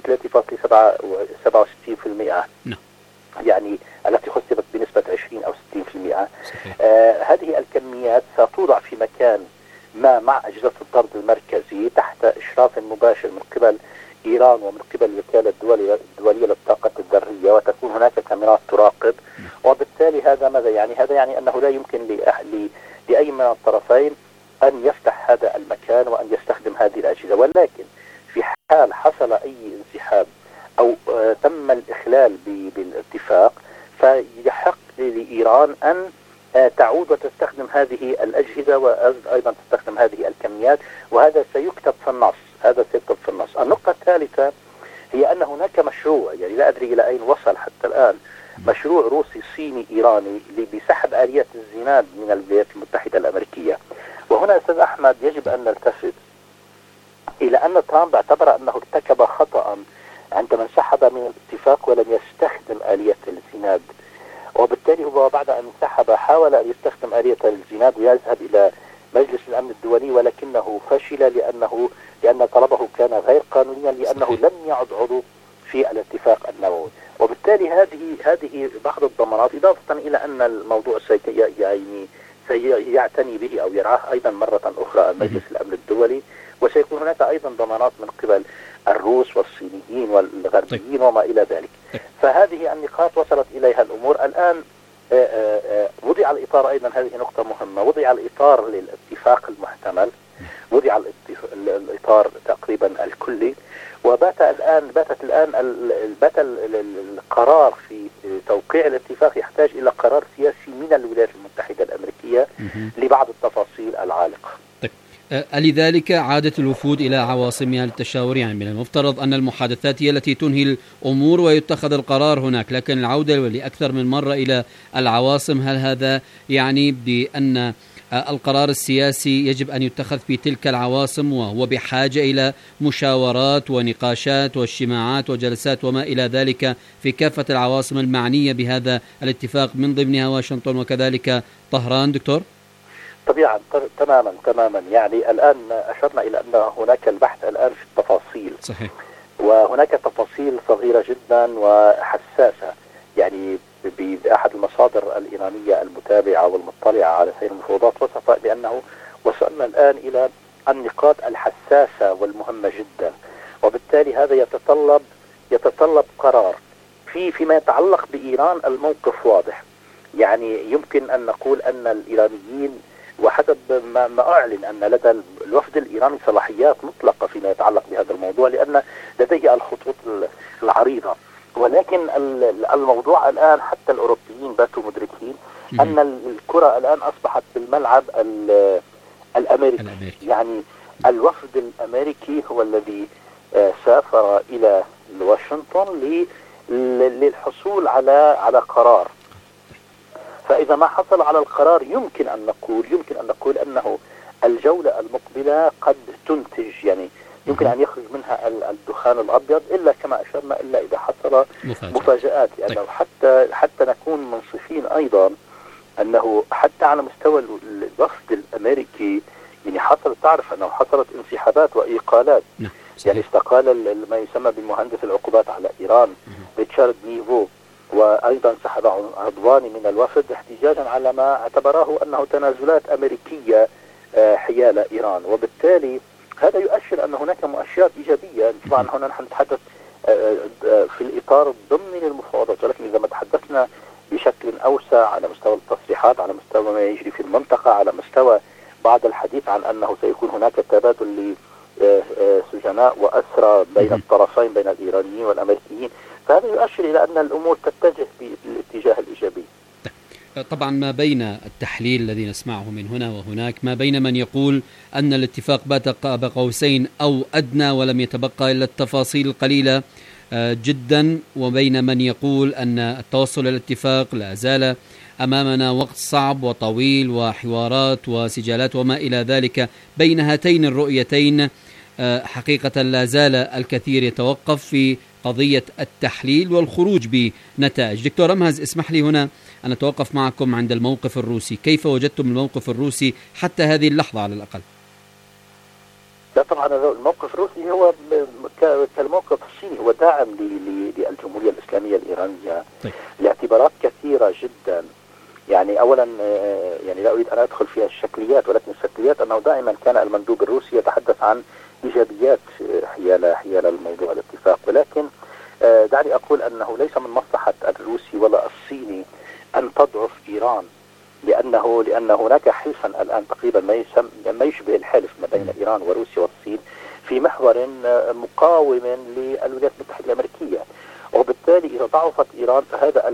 3.67%، يعني التي خصبت بنسبة 20 أو 60%. هذه الكميات ستوضع في مكان ما مع أجهزة الطرد المركزي تحت إشراف مباشر من قبل إيران ومن قبل الوكالة الدولية للطاقة الذرية، وتكون هناك كاميرات تراقب. وبالتالي هذا ماذا يعني؟ هذا يعني أنه لا يمكن لأي من الطرفين أن يفتح هذا المكان وأن يستخدم هذه الأجهزة، ولكن في حال حصل أي انسحاب أو تم الإخلال بالاتفاق فيحق لإيران أن تعود وتستخدم هذه الأجهزة وأيضا تستخدم هذه الكميات، وهذا سيكتب في النص. النقطة الثالثة هي أن هناك مشروع، يعني لا أدري إلى أين وصل حتى الآن، مشروع روسي صيني إيراني بسحب آليات الزناد من الولايات المتحدة الأمريكية. وهنا أستاذ أحمد يجب أن نلتفت إلى أن ترامب اعتبر أنه ارتكب خطأ عندما انسحب من الاتفاق ولم يستخدم آلية الزناد، وبالتالي هو بعد أن انسحب حاول أن يستخدم آلية الزناد ويذهب إلى مجلس الأمن الدولي، ولكنه فشل لأن طلبه كان غير قانونيا، لأنه لم يعد عضو في الاتفاق النووي. وبالتالي هذه بعض الضمانات، إضافة إلى أن الموضوع سيعتني به أو يرعاه أيضا مرة أخرى مجلس الأمن الدولي، وسيكون هناك أيضا ضمانات من قبل الروس والصينيين والغربيين وما إلى ذلك. فهذه النقاط وصلت إليها الأمور. الآن وضع الإطار، أيضا هذه نقطة مهمة، وضع الإطار للاتفاق المحتمل، وضع الإطار تقريبا الكلي، وبات القرار في توقيع الاتفاق يحتاج إلى قرار سياسي من الولايات المتحدة الأمريكية لبعض التفاصيل العالقة. لذلك عادت الوفود إلى عواصمها للتشاور، يعني من المفترض أن المحادثات هي التي تنهي الأمور ويتخذ القرار هناك، لكن العودة لأكثر من مرة إلى العواصم، هل هذا يعني بأن القرار السياسي يجب أن يتخذ في تلك العواصم وهو بحاجة إلى مشاورات ونقاشات واجتماعات وجلسات وما إلى ذلك في كافة العواصم المعنية بهذا الاتفاق من ضمنها واشنطن وكذلك طهران دكتور؟ طبيعا تماما يعني الآن أشرنا إلى أن هناك البحث الآن في التفاصيل. صحيح. وهناك تفاصيل صغيرة جدا وحساسة، يعني بأحد المصادر الإيرانية المتابعة والمطلعة على سير المفاوضات وصف بأنه وصلنا الآن إلى النقاط الحساسة والمهمة جدا، وبالتالي هذا يتطلب قرار. فيما يتعلق بإيران الموقف واضح، يعني يمكن أن نقول أن الإيرانيين وحسب ما أعلن أن لدى الوفد الإيراني صلاحيات مطلقة فيما يتعلق بهذا الموضوع، لأن لديه الخطوط العريضة، ولكن الموضوع الآن حتى الأوروبيين باتوا مدركين أن الكرة الآن أصبحت في الملعب الأمريكي. يعني الوفد الأمريكي هو الذي سافر إلى واشنطن للحصول على قرار. فإذا ما حصل على القرار يمكن أن نقول أنه الجولة المقبلة قد تنتج، يعني يمكن أن يخرج منها الدخان الأبيض، إلا كما أشرنا إلا إذا حصل مفاجآت، لأنه حتى نكون منصفين أيضا أنه حتى على مستوى الوفد الأمريكي يعني تعرف أنه حصلت انسحابات وإيقالات. يعني استقال ما يسمى بمهندس العقوبات على إيران ريتشارد نيفو، وأيضا سحب عضوان من الوفد احتجاجا على ما اعتبره أنه تنازلات أمريكية حيال إيران. وبالتالي هذا يؤشر أن هناك مؤشرات إيجابية. طبعا هنا نحن نتحدث في الإطار الضمني للمفاوضات، ولكن إذا ما تحدثنا بشكل أوسع على مستوى التصريحات، على مستوى ما يجري في المنطقة، على مستوى بعد الحديث عن أنه سيكون هناك تبادل لسجناء وأسرى بين الطرفين بين الإيرانيين والأمريكيين، فهذا يؤشر إلى أن الأمور تتجه بالاتجاه الإيجابي. طبعا ما بين التحليل الذي نسمعه من هنا وهناك، ما بين من يقول أن الاتفاق بات قاب قوسين أو أدنى ولم يتبقى إلا التفاصيل القليلة جدا، وبين من يقول أن التوصل إلى الاتفاق لا زال أمامنا وقت صعب وطويل وحوارات وسجالات وما إلى ذلك. بين هاتين الرؤيتين حقيقة لا زال الكثير يتوقف في قضية التحليل والخروج بنتائج. دكتور أمهز، اسمح لي هنا أن أتوقف معكم عند الموقف الروسي. كيف وجدتم الموقف الروسي حتى هذه اللحظة على الأقل؟ لا طبعا الموقف الروسي هو كالموقف الصيني، هو داعم للجمهورية الإسلامية الإيرانية لاعتبارات كثيرة جدا. يعني أولا يعني لا أريد أن أدخل في الشكليات، ولكن الشكليات أنه دائما كان المندوب الروسي يتحدث عن إيجابيات حيال الموضوع الاتفاق، ولكن دعني أقول أنه ليس من مصلحة الروسي ولا الصيني أن تضعف إيران، لأن هناك حلفا الآن تقريبا ما يشبه الحلف ما بين إيران وروسيا والصين في محور مقاوم للولايات المتحدة الأمريكية. وبالتالي إذا ضعفت إيران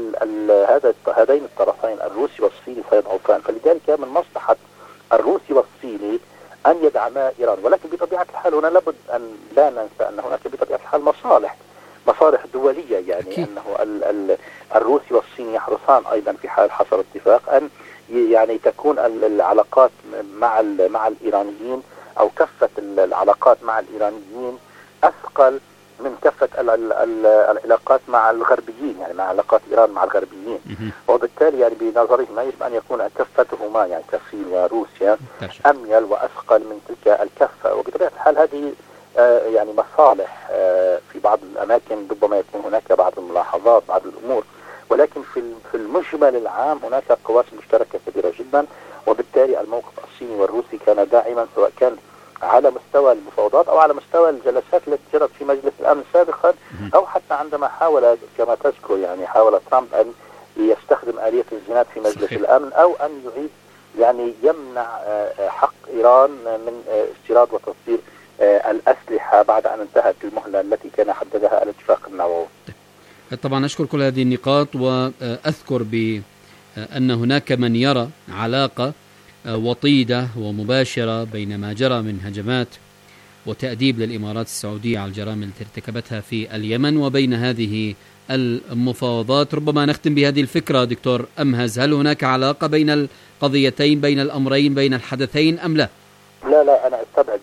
هذين الطرفين الروسي والصيني سيضعفان، فلذلك من مصلحة الروسي والصيني أن يدعما إيران. ولكن بطبيعة الحال هنا لابد أن لا ننسى أن هناك بطبيعة الحال مصالح دولية، يعني أنه الروسي والصيني يحرصان أيضا في حال حصل اتفاق أن يعني تكون العلاقات مع الإيرانيين أو كفة العلاقات مع الإيرانيين أثقل من كفة العلاقات مع الغربيين، يعني مع علاقات إيران مع الغربيين. وبالتالي يعني بنظرهم يجب أن يكون كفتهما يعني كالصين وروسيا أميل وأثقل من تلك الكفة. وبطبيعة الحال هذه يعني مصالح في بعض الأماكن، ربما يكون هناك بعض الملاحظات بعض الأمور، ولكن في المجمل العام هناك قواسم مشتركة كبيرة جدا. وبالتالي الموقف الصيني والروسي كان داعما، سواء كان على مستوى المفاوضات أو على مستوى الجلسات التي جرت في مجلس الأمن سابقا، أو حتى عندما حاول كما تذكر يعني حاول ترامب أن يستخدم آلية الزناد في مجلس الأمن، أو أن يعيد يعني يمنع حق إيران من استيراد وتصدير الأسلحة بعد أن انتهت المهلة التي كان حددها الاتفاق النووي. طبعا أشكر كل هذه النقاط، وأذكر بأن هناك من يرى علاقة وطيدة ومباشرة بين ما جرى من هجمات وتأديب للإمارات السعودية على الجرائم التي ارتكبتها في اليمن وبين هذه المفاوضات. ربما نختم بهذه الفكرة دكتور أمهز، هل هناك علاقة بين القضيتين، بين الأمرين، بين الحدثين أم لا؟ لا أنا أستبعد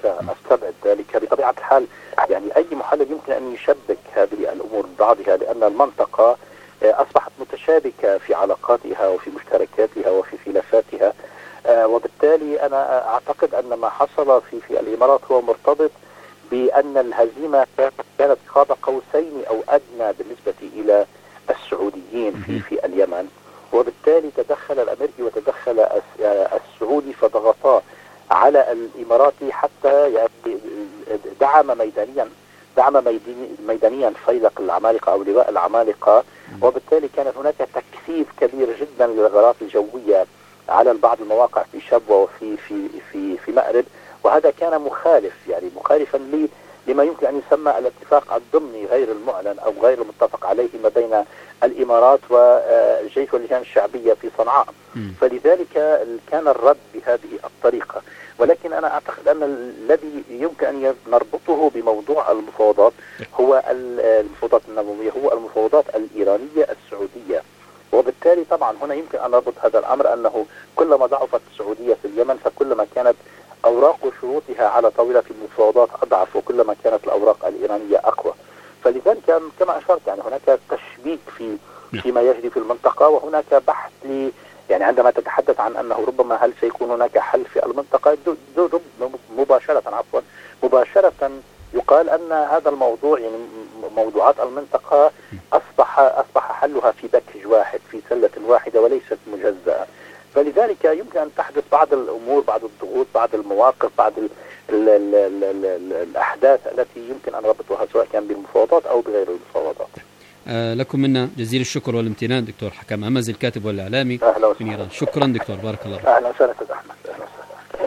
ذلك بطبيعة الحال. يعني أي محلل يمكن أن يشبك هذه الأمور ببعضها، لأن المنطقة أصبحت متشابكة في علاقاتها وفي مشتركاتها وفي خلافاتها، وبالتالي أنا أعتقد أن ما حصل في الإمارات هو مرتبط بأن الهزيمة كانت قاب قوسين أو أدنى بالنسبة إلى السعوديين في اليمن، وبالتالي تدخل الأمريكي وتدخل السعودي فضغطا على الإماراتي حتى يعني دعم ميدانيا فيلق العمالقة أو لواء العمالقة. وبالتالي كانت هناك تكثيف كبير جدا للغارات الجوية على بعض المواقع في شبوة وفي في في في مأرب، وهذا كان مخالفا لما يمكن أن يسمى الاتفاق الضمني غير المعلن أو غير المتفق عليه ما بين الإمارات والجيش واللجان الشعبية في صنعاء. فلذلك كان الرد بهذه الطريقة. ولكن أنا أعتقد أن الذي يمكن أن نربطه بموضوع المفاوضات هو المفاوضات النووية، هو المفاوضات الإيرانية السعودية. وبالتالي طبعا هنا يمكن أن نربط هذا الأمر أنه كلما ضعفت السعودية في اليمن فكلما كانت أوراق شروطها على طاولة المفاوضات أضعف، وكلما كانت الأوراق الإيرانية أقوى. فلذلك كما أشرت يعني هناك تشبيك فيما يجري في المنطقة، وهناك بحث يعني عندما تتحدث عن أنه ربما هل سيكون هناك حل في المنطقة مباشرة يقال أن هذا الموضوع يعني موضوعات المنطقة أصبح حلها في باكج واحد، في سلة واحدة وليست مجزأة، فلذلك يمكن أن تحدث بعض الأمور، بعض الضغوط، بعض المواقف، بعض الأحداث التي يمكن أن ربطها سواء كان بالمفاوضات أو بغير المفاوضات. لكم منا جزيل الشكر والامتنان دكتور حكم أمز الكاتب والإعلامي من إيران. شكرا دكتور، بارك الله فيك. أهلا وسهلا أستاذ أحمد. أهلا وسهلا.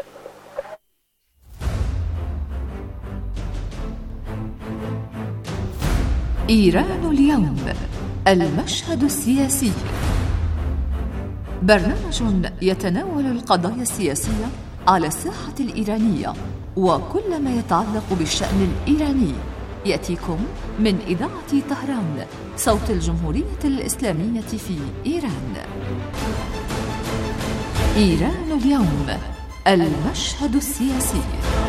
إيران اليوم، المشهد السياسي، برنامج يتناول القضايا السياسية على الساحة الإيرانية وكل ما يتعلق بالشأن الإيراني، يأتيكم من إذاعة طهران صوت الجمهورية الإسلامية في إيران. إيران اليوم، المشهد السياسي.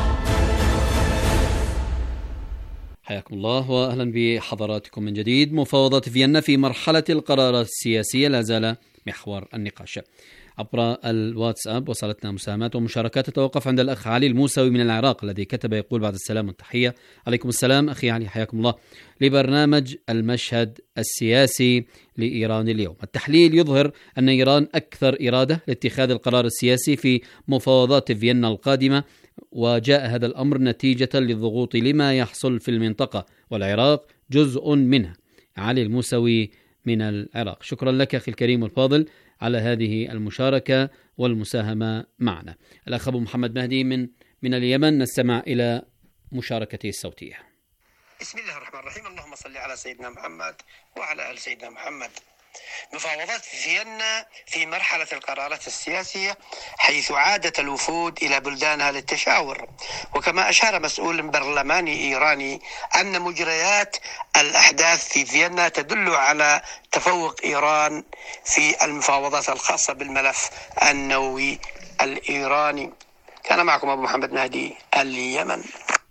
حياكم الله وأهلا بحضراتكم من جديد. مفاوضات فيينا في مرحلة القرارات السياسية لا زال محور النقاش. عبر الواتساب وصلتنا مساهمات ومشاركات تتوقف عند الأخ علي الموسوي من العراق الذي كتب يقول: بعد السلام والتحية. عليكم السلام أخي علي، حياكم الله. لبرنامج المشهد السياسي لإيران اليوم، التحليل يظهر أن إيران أكثر إرادة لاتخاذ القرار السياسي في مفاوضات فيينا القادمة، وجاء هذا الأمر نتيجة للضغوط لما يحصل في المنطقة، والعراق جزء منها. علي الموسوي من العراق، شكرا لك أخي الكريم والفاضل على هذه المشاركة والمساهمة معنا. الأخ أبو محمد مهدي من اليمن، نستمع إلى مشاركته الصوتية. بسم الله الرحمن الرحيم، اللهم صل على سيدنا محمد وعلى آل سيدنا محمد. مفاوضات فيينا في مرحلة القرارات السياسية، حيث عادت الوفود إلى بلدانها للتشاور، وكما أشار مسؤول برلماني إيراني أن مجريات الأحداث في فيينا تدل على تفوق إيران في المفاوضات الخاصة بالملف النووي الإيراني. كان معكم أبو محمد مهدي، اليمن.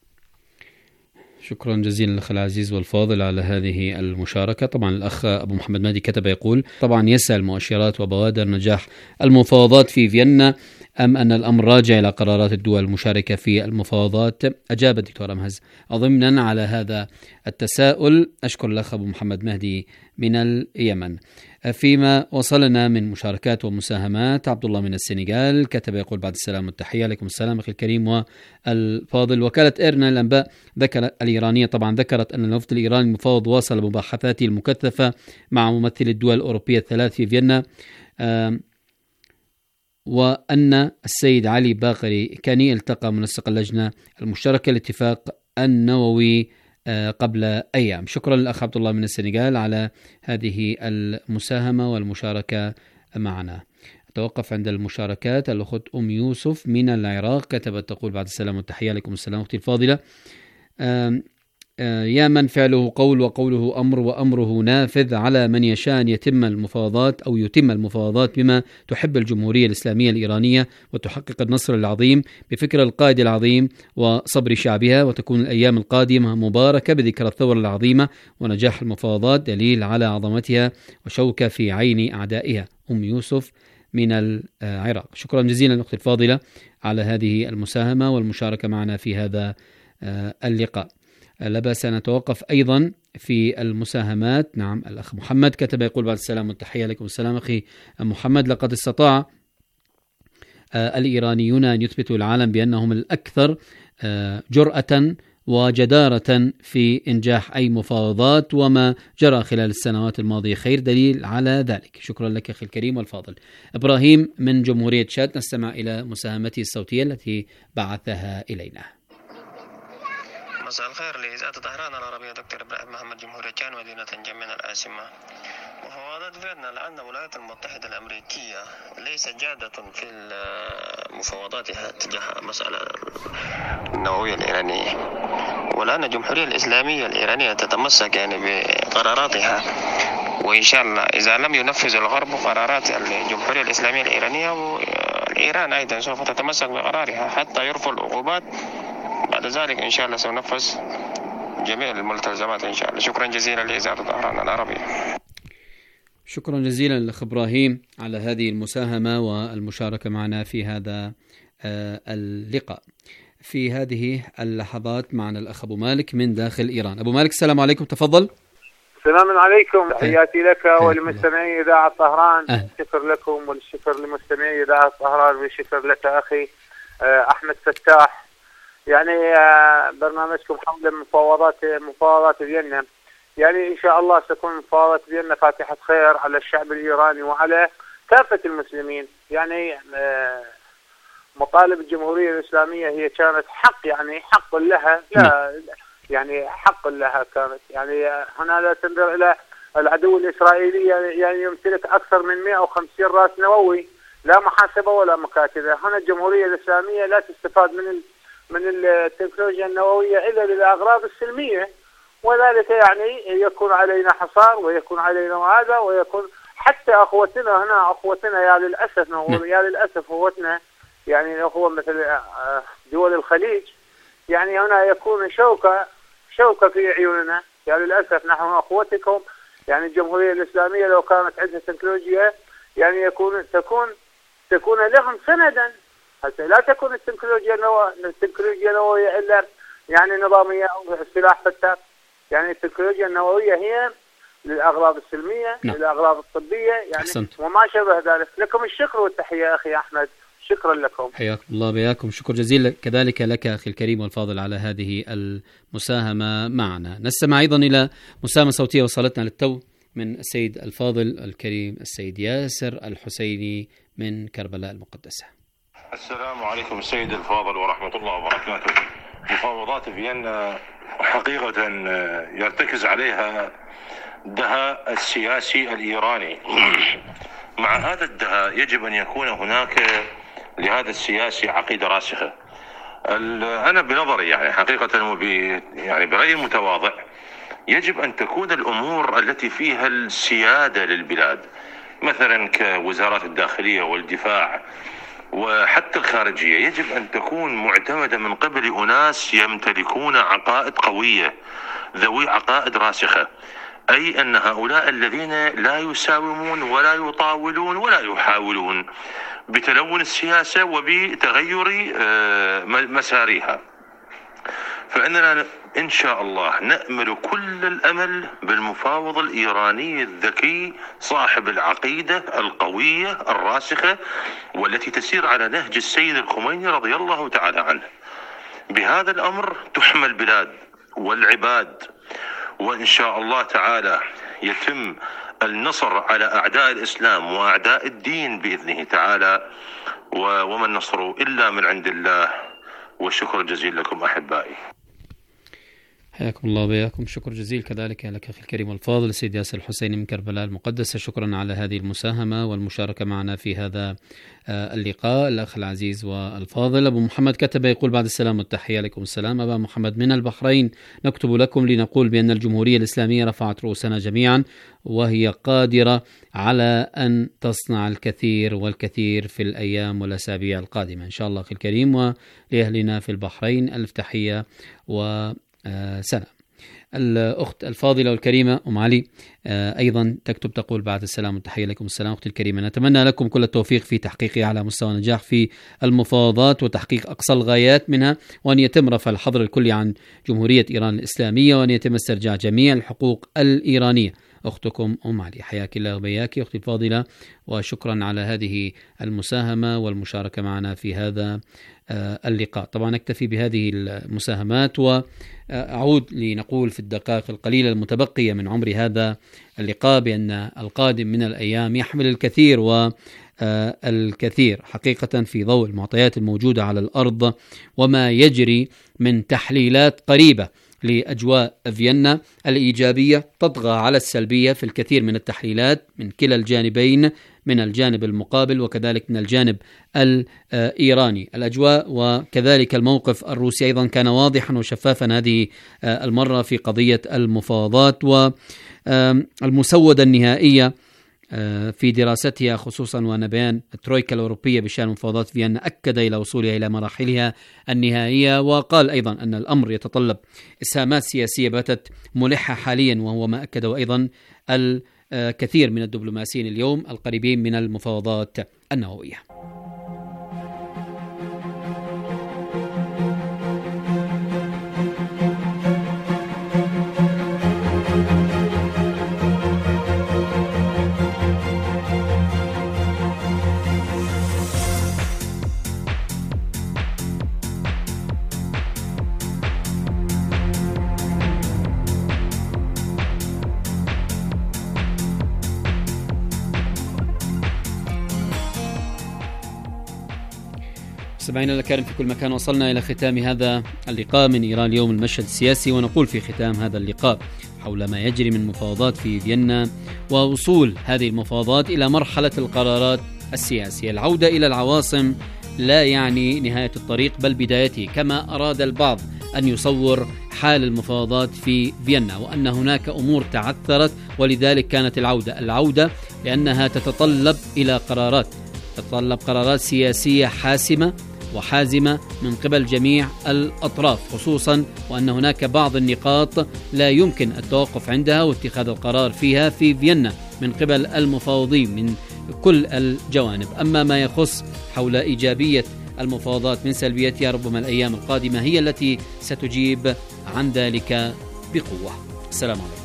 شكرا جزيلا الأخ العزيز والفاضل على هذه المشاركة. طبعا الأخ أبو محمد مهدي كتب يقول: طبعا يسأل مؤشرات وبوادر نجاح المفاوضات في فيينا أم أن الأمر راجع إلى قرارات الدول المشاركة في المفاوضات؟ أجاب الدكتور أمهز ضمنا على هذا التساؤل. أشكر الأخ أبو محمد مهدي من اليمن. فيما وصلنا من مشاركات ومساهمات، عبد الله من السنغال كتب يقول: بعد السلام والتحية. عليكم السلام أخي الكريم والفاضل. وكالة إيرنا الأنباء الإيرانية طبعا ذكرت أن الوفد الإيراني المفاوض واصل مباحثاته المكثفة مع ممثلي الدول الأوروبية الثلاث في فيينا، وأن السيد علي باقري كاني التقى منسق اللجنة المشتركة لاتفاق النووي قبل أيام. شكرا للأخ عبد الله من السنغال على هذه المساهمة والمشاركة معنا. أتوقف عند المشاركات. الأخت أم يوسف من العراق كتبت تقول: بعد السلام والتحية. عليكم السلام أختي الفاضلة. يا من فعله قول وقوله أمر وأمره نافذ، على من يشاء أن يتم المفاوضات بما تحب الجمهورية الإسلامية الإيرانية وتحقق النصر العظيم بفكر القائد العظيم وصبر شعبها، وتكون الأيام القادمة مباركة بذكرى الثورة العظيمة ونجاح المفاوضات دليل على عظمتها وشوكة في عين أعدائها. أم يوسف من العراق، شكرا جزيلا أختي الفاضلة على هذه المساهمة والمشاركة معنا في هذا اللقاء. لا بأس أن نتوقف أيضا في المساهمات. نعم، الأخ محمد كتب يقول: بعد السلام والتحية. عليكم السلام أخي محمد. لقد استطاع الإيرانيون أن يثبتوا العالم بأنهم الأكثر جرأة وجدارة في إنجاح أي مفاوضات، وما جرى خلال السنوات الماضية خير دليل على ذلك. شكرا لك أخي الكريم والفاضل. إبراهيم من جمهورية تشاد، نستمع إلى مساهمته الصوتية التي بعثها إلينا. مساء الخير لإذاعة طهران العربية، دكتور إبراهيم محمد، جمهورية تشاد، مدينة جمين العاصمة. مفاوضات فيينا، لأن الولايات المتحدة الأمريكية ليست جادة في مفاوضاتها تجاه مسألة النووية الإيرانية، ولأن الجمهورية الإسلامية الإيرانية تتمسك بقراراتها، وإن شاء الله إذا لم ينفذ الغرب قرارات الجمهورية الإسلامية الإيرانية، الإيران أيضا سوف تتمسك بقرارها حتى يرفع العقوبات. بعد ذلك إن شاء الله سننفذ جميع الملتزمات إن شاء الله. شكرا جزيلا لإذاعة طهران العربية. شكرا جزيلا لأخ إبراهيم على هذه المساهمة والمشاركة معنا في هذا اللقاء. في هذه اللحظات معنا الأخ أبو مالك من داخل إيران. أبو مالك السلام عليكم، تفضل. السلام عليكم، تحياتي لك ولمستمعي إذاعة طهران. الشكر لكم والشكر لمستمعي إذاعة طهران والشكر لك أخي أحمد فتاح. يعني برنامجكم حول مفاوضات فيينا، يعني إن شاء الله ستكون مفاوضات فيينا فاتحة خير على الشعب الإيراني وعلى كافة المسلمين. يعني مطالب الجمهورية الإسلامية هي كانت حق، يعني حق لها، لا يعني حق لها كانت. يعني هنا لا تنظر إلى العدو الإسرائيلي، يعني يمتلك أكثر من 150 رأس نووي، لا محاسبة ولا مكاتبة. هنا الجمهورية الإسلامية لا تستفاد من التكنولوجيا النووية إلا للأغراض السلمية، وذلك يعني يكون علينا حصار ويكون علينا هذا، ويكون حتى أخوتنا هنا، أخوتنا يا للأسف نقول يا للأسف أخوتنا، يعني أخوة مثل دول الخليج، يعني هنا يكون شوكة في عيوننا يا للأسف. نحن أخوتكم، يعني الجمهورية الإسلامية لو كانت عندها تكنولوجيا يعني تكون لهم سندا. حتى لا تكون التكنولوجيا النووية إلا يعني نظامية أو سلاح فتاك. يعني التكنولوجيا النووية هي للأغراض السلمية، للأغراض الطبية، يعني أحسنت. وما شابه ذلك. لكم الشكر والتحية أخي أحمد، شكرا لكم. حياكم الله بياكم، شكر جزيل كذلك لك أخي الكريم والفاضل على هذه المساهمة معنا. نستمع أيضا إلى مساهمة صوتية وصلتنا للتو من السيد الفاضل الكريم السيد ياسر الحسيني من كربلاء المقدسة. السلام عليكم السيد الفاضل ورحمة الله وبركاته. مفاوضات فيينا حقيقة يرتكز عليها الدهاء السياسي الإيراني. مع هذا الدهاء يجب أن يكون هناك لهذا السياسي عقيدة راسخة. أنا بنظري يعني حقيقة يعني برأي متواضع، يجب أن تكون الأمور التي فيها السيادة للبلاد مثلا كوزارات الداخلية والدفاع وحتى الخارجية، يجب أن تكون معتمدة من قبل أناس يمتلكون عقائد قوية ذوي عقائد راسخة، أي أن هؤلاء الذين لا يساومون ولا يطاولون ولا يحاولون بتلون السياسة وبتغير مسارها. فإننا إن شاء الله نأمل كل الأمل بالمفاوض الإيراني الذكي صاحب العقيدة القوية الراسخة والتي تسير على نهج السيد الخميني رضي الله تعالى عنه. بهذا الأمر تحمى البلاد والعباد، وإن شاء الله تعالى يتم النصر على أعداء الإسلام وأعداء الدين بإذنه تعالى، وما النصر إلا من عند الله. والشكر الجزيل لكم أحبائي. حياكم الله وبياكم، شكر جزيل كذلك لك أخي الكريم والفاضل السيد ياسر الحسيني من كربلاء المقدسة. شكرا على هذه المساهمة والمشاركة معنا في هذا اللقاء. الأخ العزيز والفاضل أبو محمد كتب يقول: بعد السلام والتحية. عليكم السلام أبا محمد من البحرين، نكتب لكم لنقول بأن الجمهورية الإسلامية رفعت رؤوسنا جميعا، وهي قادرة على أن تصنع الكثير والكثير في الأيام والأسابيع القادمة إن شاء الله أخي الكريم. ولأهلنا في البحرين ألف تحية وسلام. الأخت الفاضلة والكريمة أم علي أيضا تكتب تقول: بعد السلام والتحية. لكم السلام أختي الكريمة، نتمنى لكم كل التوفيق في تحقيق أعلى مستوى نجاح في المفاوضات وتحقيق أقصى الغايات منها، وأن يتم رفع الحظر الكلي عن جمهورية إيران الإسلامية، وأن يتم استرجاع جميع الحقوق الإيرانية. أختكم أم علي. حياك الله وبياك أختي الفاضلة، وشكرا على هذه المساهمة والمشاركة معنا في هذا اللقاء. طبعا نكتفي بهذه المساهمات وأعود لنقول في الدقائق القليلة المتبقية من عمر هذا اللقاء بأن القادم من الأيام يحمل الكثير والكثير حقيقة في ضوء المعطيات الموجودة على الأرض وما يجري من تحليلات قريبة لأجواء فيينا الإيجابية تطغى على السلبية في الكثير من التحليلات من كلا الجانبين، من الجانب المقابل وكذلك من الجانب الإيراني. الأجواء وكذلك الموقف الروسي أيضا كان واضحا وشفافا هذه المرة في قضية المفاوضات والمسودة النهائية في دراستها خصوصا ونبيان الترويكا الأوروبية بشأن مفاوضات فيينا أكد إلى وصولها إلى مراحلها النهائية، وقال أيضا أن الأمر يتطلب إسهامات سياسية باتت ملحة حاليا، وهو ما أكده أيضا الكثير من الدبلوماسيين اليوم القريبين من المفاوضات النووية. مستمعينا الكرام في كل مكان، وصلنا إلى ختام هذا اللقاء من إيران اليوم، المشهد السياسي. ونقول في ختام هذا اللقاء حول ما يجري من مفاوضات في فيينا ووصول هذه المفاوضات إلى مرحلة القرارات السياسية. العودة إلى العواصم لا يعني نهاية الطريق بل بدايته، كما أراد البعض أن يصور حال المفاوضات في فيينا، وأن هناك أمور تعثرت ولذلك كانت العودة لأنها تتطلب إلى قرارات سياسية حاسمة وحازمة من قبل جميع الأطراف، خصوصا وأن هناك بعض النقاط لا يمكن التوقف عندها واتخاذ القرار فيها في فيينا من قبل المفاوضين من كل الجوانب. أما ما يخص حول إيجابية المفاوضات من سلبيتها، ربما الأيام القادمة هي التي ستجيب عن ذلك بقوة. السلام عليكم.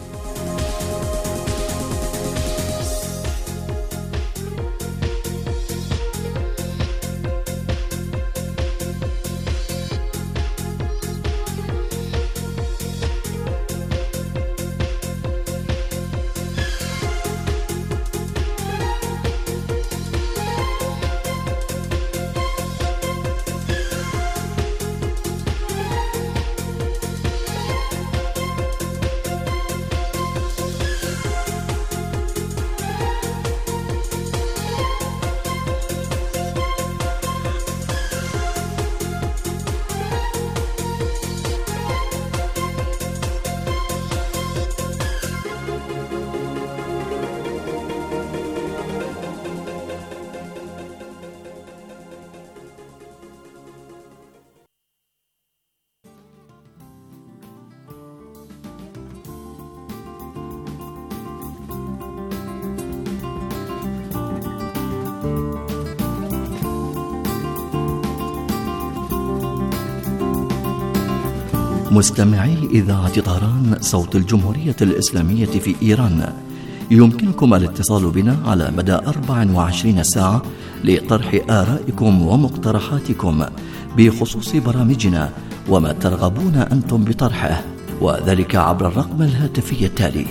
مستمعي إذاعة طهران صوت الجمهورية الإسلامية في إيران، يمكنكم الاتصال بنا على مدى 24 ساعة لطرح آرائكم ومقترحاتكم بخصوص برامجنا وما ترغبون أنتم بطرحه، وذلك عبر الرقم الهاتفي التالي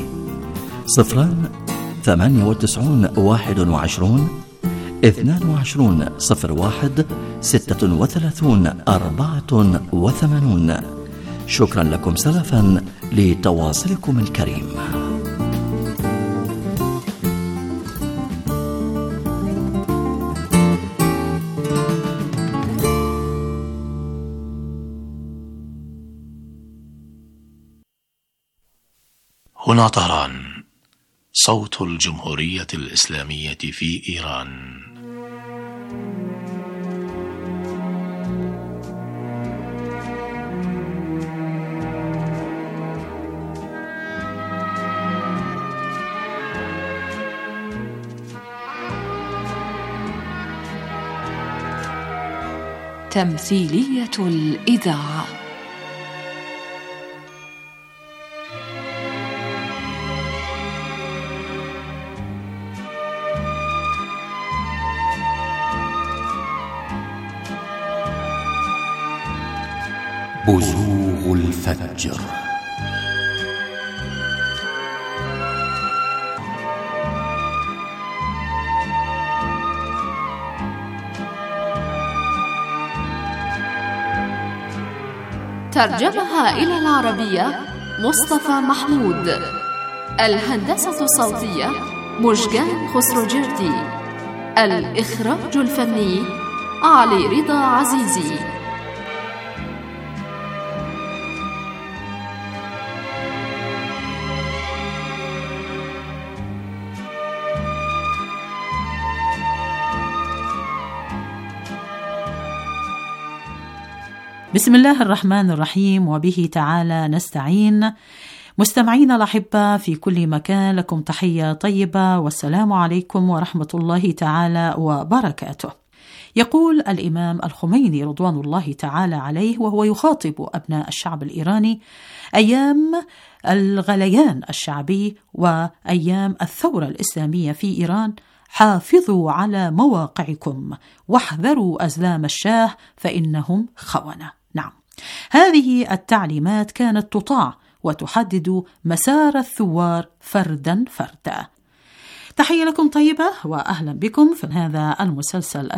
098 21 22 01 36 84. شكرا لكم سلفا لتواصلكم الكريم. هنا طهران صوت الجمهورية الإسلامية في إيران. تمثيلية الإذاعة. بزوغ الفجر. ترجمها إلى العربية مصطفى محمود. الهندسة الصوتية مشجان خسروجردي. الإخراج الفني علي رضا عزيزي. بسم الله الرحمن الرحيم، وبه تعالى نستعين. مستمعين الأحبة في كل مكان، لكم تحية طيبة والسلام عليكم ورحمة الله تعالى وبركاته. يقول الإمام الخميني رضوان الله تعالى عليه وهو يخاطب أبناء الشعب الإيراني أيام الغليان الشعبي وأيام الثورة الإسلامية في إيران: حافظوا على مواقعكم واحذروا أزلام الشاه فإنهم خونة. نعم، هذه التعليمات كانت تطاع وتحدد مسار الثوار فردا فردا. تحية لكم طيبة وأهلا بكم في هذا المسلسل